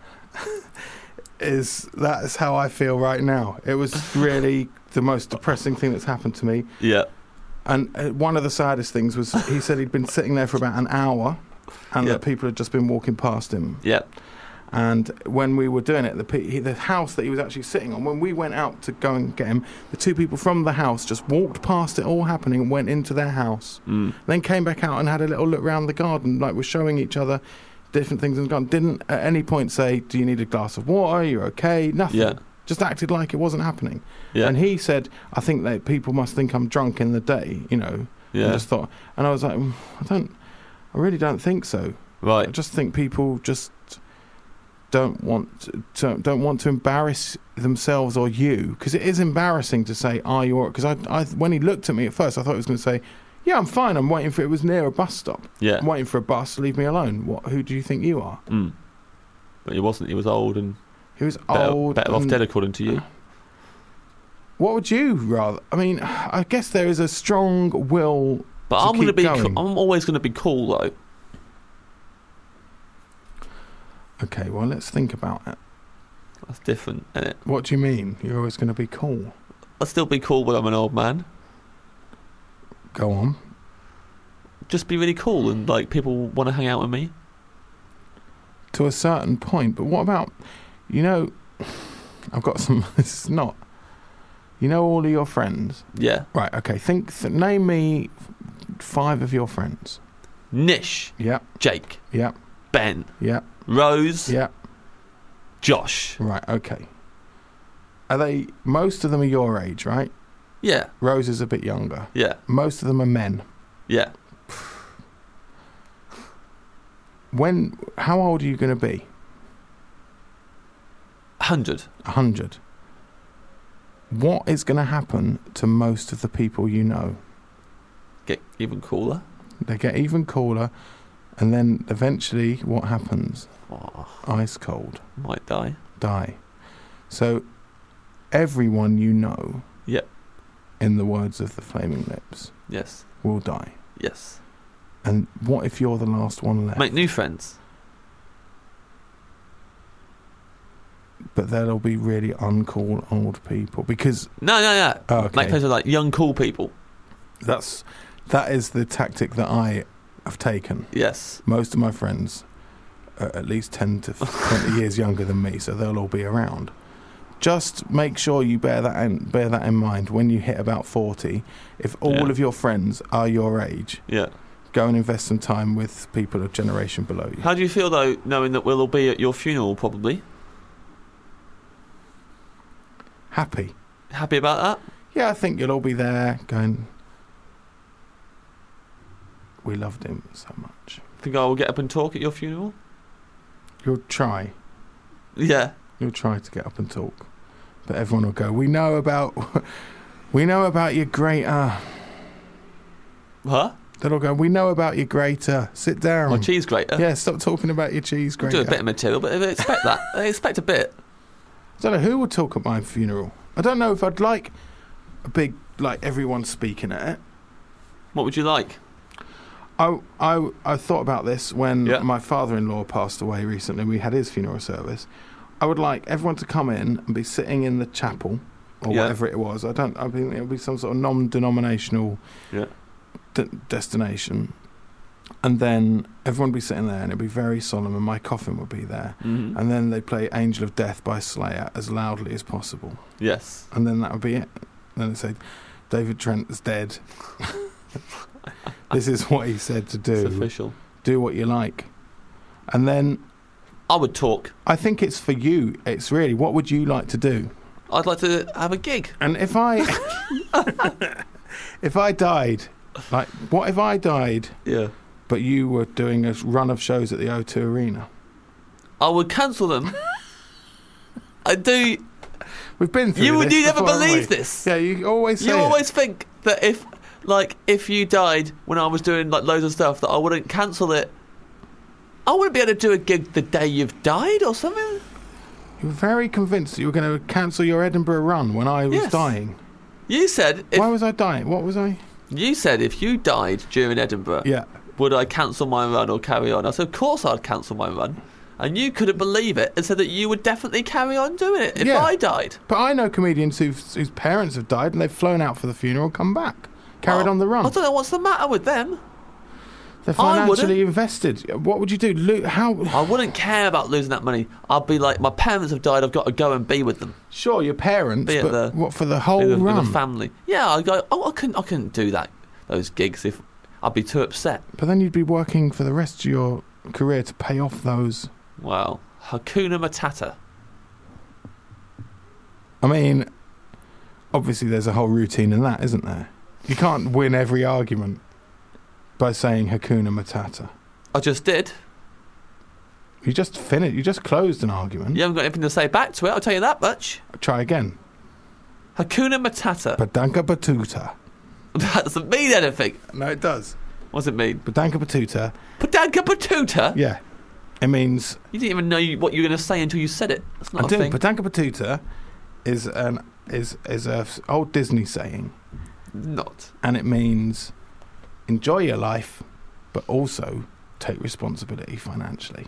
is how I feel right now. It was really the most depressing thing that's happened to me. Yeah. And one of the saddest things was he said he'd been sitting there for about an hour and Yeah. that people had just been walking past him. Yeah. And when we were doing it, the house that he was actually sitting on, when we went out to go and get him, the two people from the house just walked past it all happening and went into their house. Then came back out and had a little look round the garden, like we're showing each other different things in the garden. Didn't at any point say, do you need a glass of water? You're okay? Nothing. Yeah. Just acted like it wasn't happening. Yeah. And he said, I think that people must think I'm drunk in the day, you know. Yeah. And just thought, and I was like, I really don't think so. Right. I just think people just don't want to embarrass themselves or you, because it is embarrassing to say, "Are you?" Because I when he looked at me at first, I thought he was going to say, "Yeah, I'm fine. I'm waiting for." It was near a bus stop. Yeah. I'm waiting for a bus. Leave me alone. What? Who do you think you are? But he wasn't. He was old and He was better old. off and- dead, according to you. What would you rather? I mean, I guess there is a strong will. But to I'm going to keep be. going. I'm always going to be cool though. Okay, well, let's think about it. That's different, isn't it? What do you mean? You're always going to be cool? I'll still be cool when I'm an old man. Go on. Just be really cool and like people want to hang out with me. To a certain point, but what about, I've got some. This is not. All of your friends. Yeah. Right. Okay. Name me 5 of your friends. Nish. Yep. Jake. Yep. Ben. Yep. Rose. Yep. Josh. Right. Okay. Most of them are your age, right? Yeah. Rose is a bit younger. Yeah. Most of them are men. Yeah. How old are you going to be? 100. 100. What is going to happen to most of the people you know? Get even cooler. They get even cooler, and then eventually what happens? Oh, Ice cold. might die. Die. So everyone you know, Yep. in the words of the Flaming Lips, Yes. will die. Yes. And what if you're the last one left? Make new friends. But they'll be really uncool old people because No. Oh, okay. Make friends with like young cool people. that is the tactic that I have taken. Yes. Most of my friends are at least 10 to 20 years younger than me, so they'll all be around. Just make sure you bear that in mind when you hit about 40. If all of your friends are your age, Yeah. go and invest some time with people a generation below you. How do you feel though, knowing that we'll all be at your funeral probably? Happy. Happy about that? Yeah, I think you'll all be there going, we loved him so much. Think I will get up and talk at your funeral? You'll try. Yeah. You'll try to get up and talk. But everyone will go, we know about your greater. Huh? They'll all go, we know about your greater. Sit down. My cheese grater? Yeah, stop talking about your cheese I'll grater. do a bit of material, but they expect that. They expect a bit. I don't know who will talk at my funeral. I don't know if I'd like a big, everyone speaking at it. What would you like? I thought about this when Yeah. my father-in-law passed away recently. We had his funeral service. I would like everyone to come in and be sitting in the chapel or Yeah. whatever it was. I think it'll be some sort of non-denominational Yeah. destination, and then everyone would be sitting there, and it'd be very solemn, and my coffin would be there, Mm-hmm. and then they'd play "Angel of Death" by Slayer as loudly as possible, Yes. and then that would be it. Then they'd say, "David Trent is dead." This is what he said to do. It's official. Do what you like. And then I would talk. I think it's for you. It's really, what would you like to do? I'd like to have a gig. And if I died, what if I died, Yeah. but you were doing a run of shows at the O2 Arena? I would cancel them. I do. We've been through You this never before, haven't believe we? this. Yeah, you always say You it. always think that if you died when I was doing loads of stuff, that I wouldn't cancel it. I wouldn't be able to do a gig the day you've died or something. You were very convinced that you were going to cancel your Edinburgh run when I was Yes. dying. You said Why was I dying? What was I? You said if you died during Edinburgh, Yeah. would I cancel my run or carry on? I said, of course I'd cancel my run. And you couldn't believe it and said that you would definitely carry on doing it if Yeah. I died. But I know comedians whose parents have died and they've flown out for the funeral, come back, carried on the run. I don't know what's the matter with them. They're I wouldn't. financially invested. What would you do? I wouldn't care about losing that money. I'd be like, my parents have died, I've got to go and be with them. Sure, your parents, Be at but the- what for the Be whole with run? the family. Yeah, I'd go, I couldn't do those gigs if I'd be too upset. But then you'd be working for the rest of your career to pay off those. Wow. Hakuna Matata. I mean, obviously there's a whole routine in that, isn't there? You can't win every argument by saying Hakuna Matata. I just did. You just finished. You just closed an argument. You haven't got anything to say back to it, I'll tell you that much. Try again. Hakuna Matata. Badanka Batuta. That doesn't mean anything. No, it does. What does it mean? Badanka Batuta. Padanka Patuta? Yeah. It means... You didn't even know what you were going to say until you said it. That's not I'm a doing thing. Badanka Batuta is an is a old Disney saying, Not. and it means enjoy your life, but also take responsibility financially.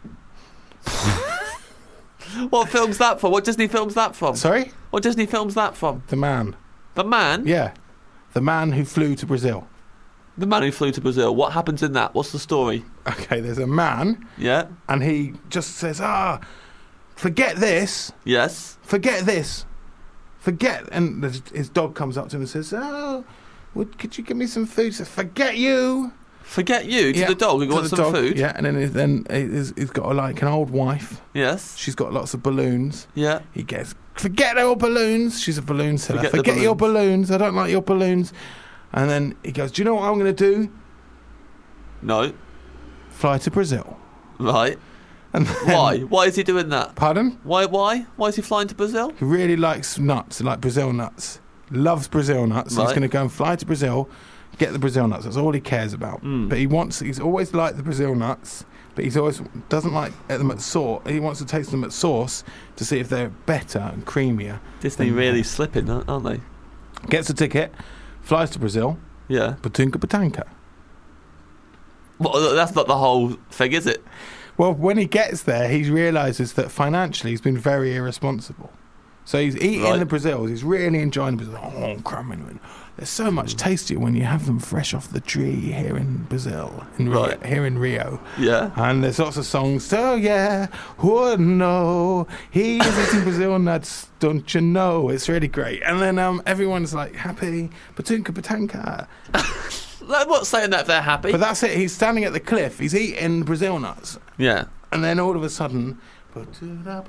What film's that from? What Disney film's that from? Sorry? What Disney film's that from? The Man. The Man? Yeah. The Man Who Flew to Brazil. The Man Who Flew to Brazil. What happens in that? What's the story? Okay, there's a man, Yeah. and he just says, forget this, Yes. forget this, forget. And his dog comes up to him and says, could you give me some food? He says, forget you. Forget you to the dog who to wants the some dog. food. Yeah, and then he's got like an old wife. Yes. She's got lots of balloons. Yeah. He gets, forget your balloons. She's a balloon seller. Forget the Forget your balloons. I don't like your balloons. And then he goes, do you know what I'm going to do? No. Fly to Brazil. Right. And then, Why? Why is he doing that? Pardon? Why? Why is he flying to Brazil? He really likes nuts, like Brazil nuts. Loves Brazil nuts. So Right. he's going to go and fly to Brazil, get the Brazil nuts. That's all he cares about. But he's always liked the Brazil nuts, but he's always doesn't like them at source. He wants to taste them at source to see if they're better and creamier. Disney really slipping, aren't they? Gets a ticket, flies to Brazil, Yeah. Patunka Patanka. Well, that's not the whole thing, is it? Well, when he gets there, he realises that financially he's been very irresponsible. So he's eating Right. the Brazils. He's really enjoying Brazil. Oh, cramming. They're so much tastier when you have them fresh off the tree here in Brazil, Right. here in Rio. Yeah. And there's lots of songs. Oh yeah, oh no, he's eating Brazil nuts. Don't you know? It's really great. And then everyone's like happy. Patunka Patanka. I'm not saying that if they're happy. But that's it. He's standing at the cliff. He's eating Brazil nuts. Yeah. And then all of a sudden, Patuna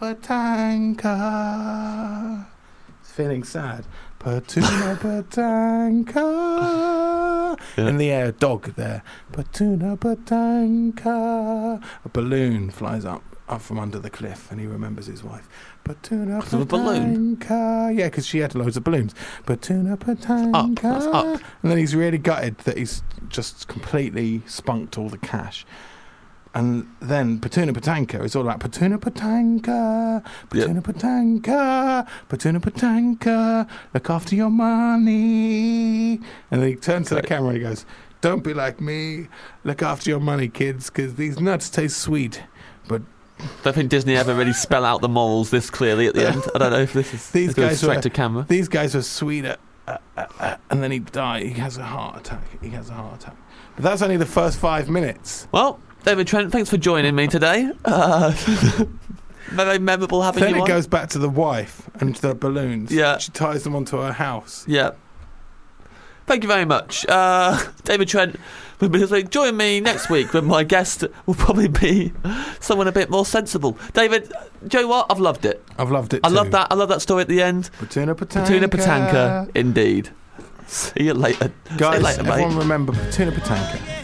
Patanka. It's feeling sad. Patuna Patanka. Yeah. In the air, a dog there. Patuna Patanka. A balloon flies up from under the cliff, and he remembers his wife. Patuna Because of a balloon? Patanka. Yeah, because she had loads of balloons. Patuna Patanka. Up, that's up. And then he's really gutted that he's just completely spunked all the cash. And then Patuna Patanka is all about Patuna Patanka, Patuna Patanka, Patuna Patanka, look after your money. And then he turns to the camera and he goes, don't be like me, look after your money, kids, because these nuts taste sweet. But Don't think Disney ever really spell out the morals this clearly at the end. I don't know if this is these guys straight were, to camera. These guys were sweet and then he died. He has a heart attack. But that's only the first 5 minutes. Well, David Trent, thanks for joining me today. Very memorable having Then you it on. goes back to the wife and the balloons. Yeah. She ties them onto her house. Yeah. Thank you very much. David Trent will be listening. Join me next week when my guest will probably be someone a bit more sensible. David, do you know what? I've loved it. I've loved it too. I love that. I love that story at the end. Patuna Patanka. Patuna Patanka, indeed. See you later. Guys, See you later, mate. everyone remember Patuna Patanka.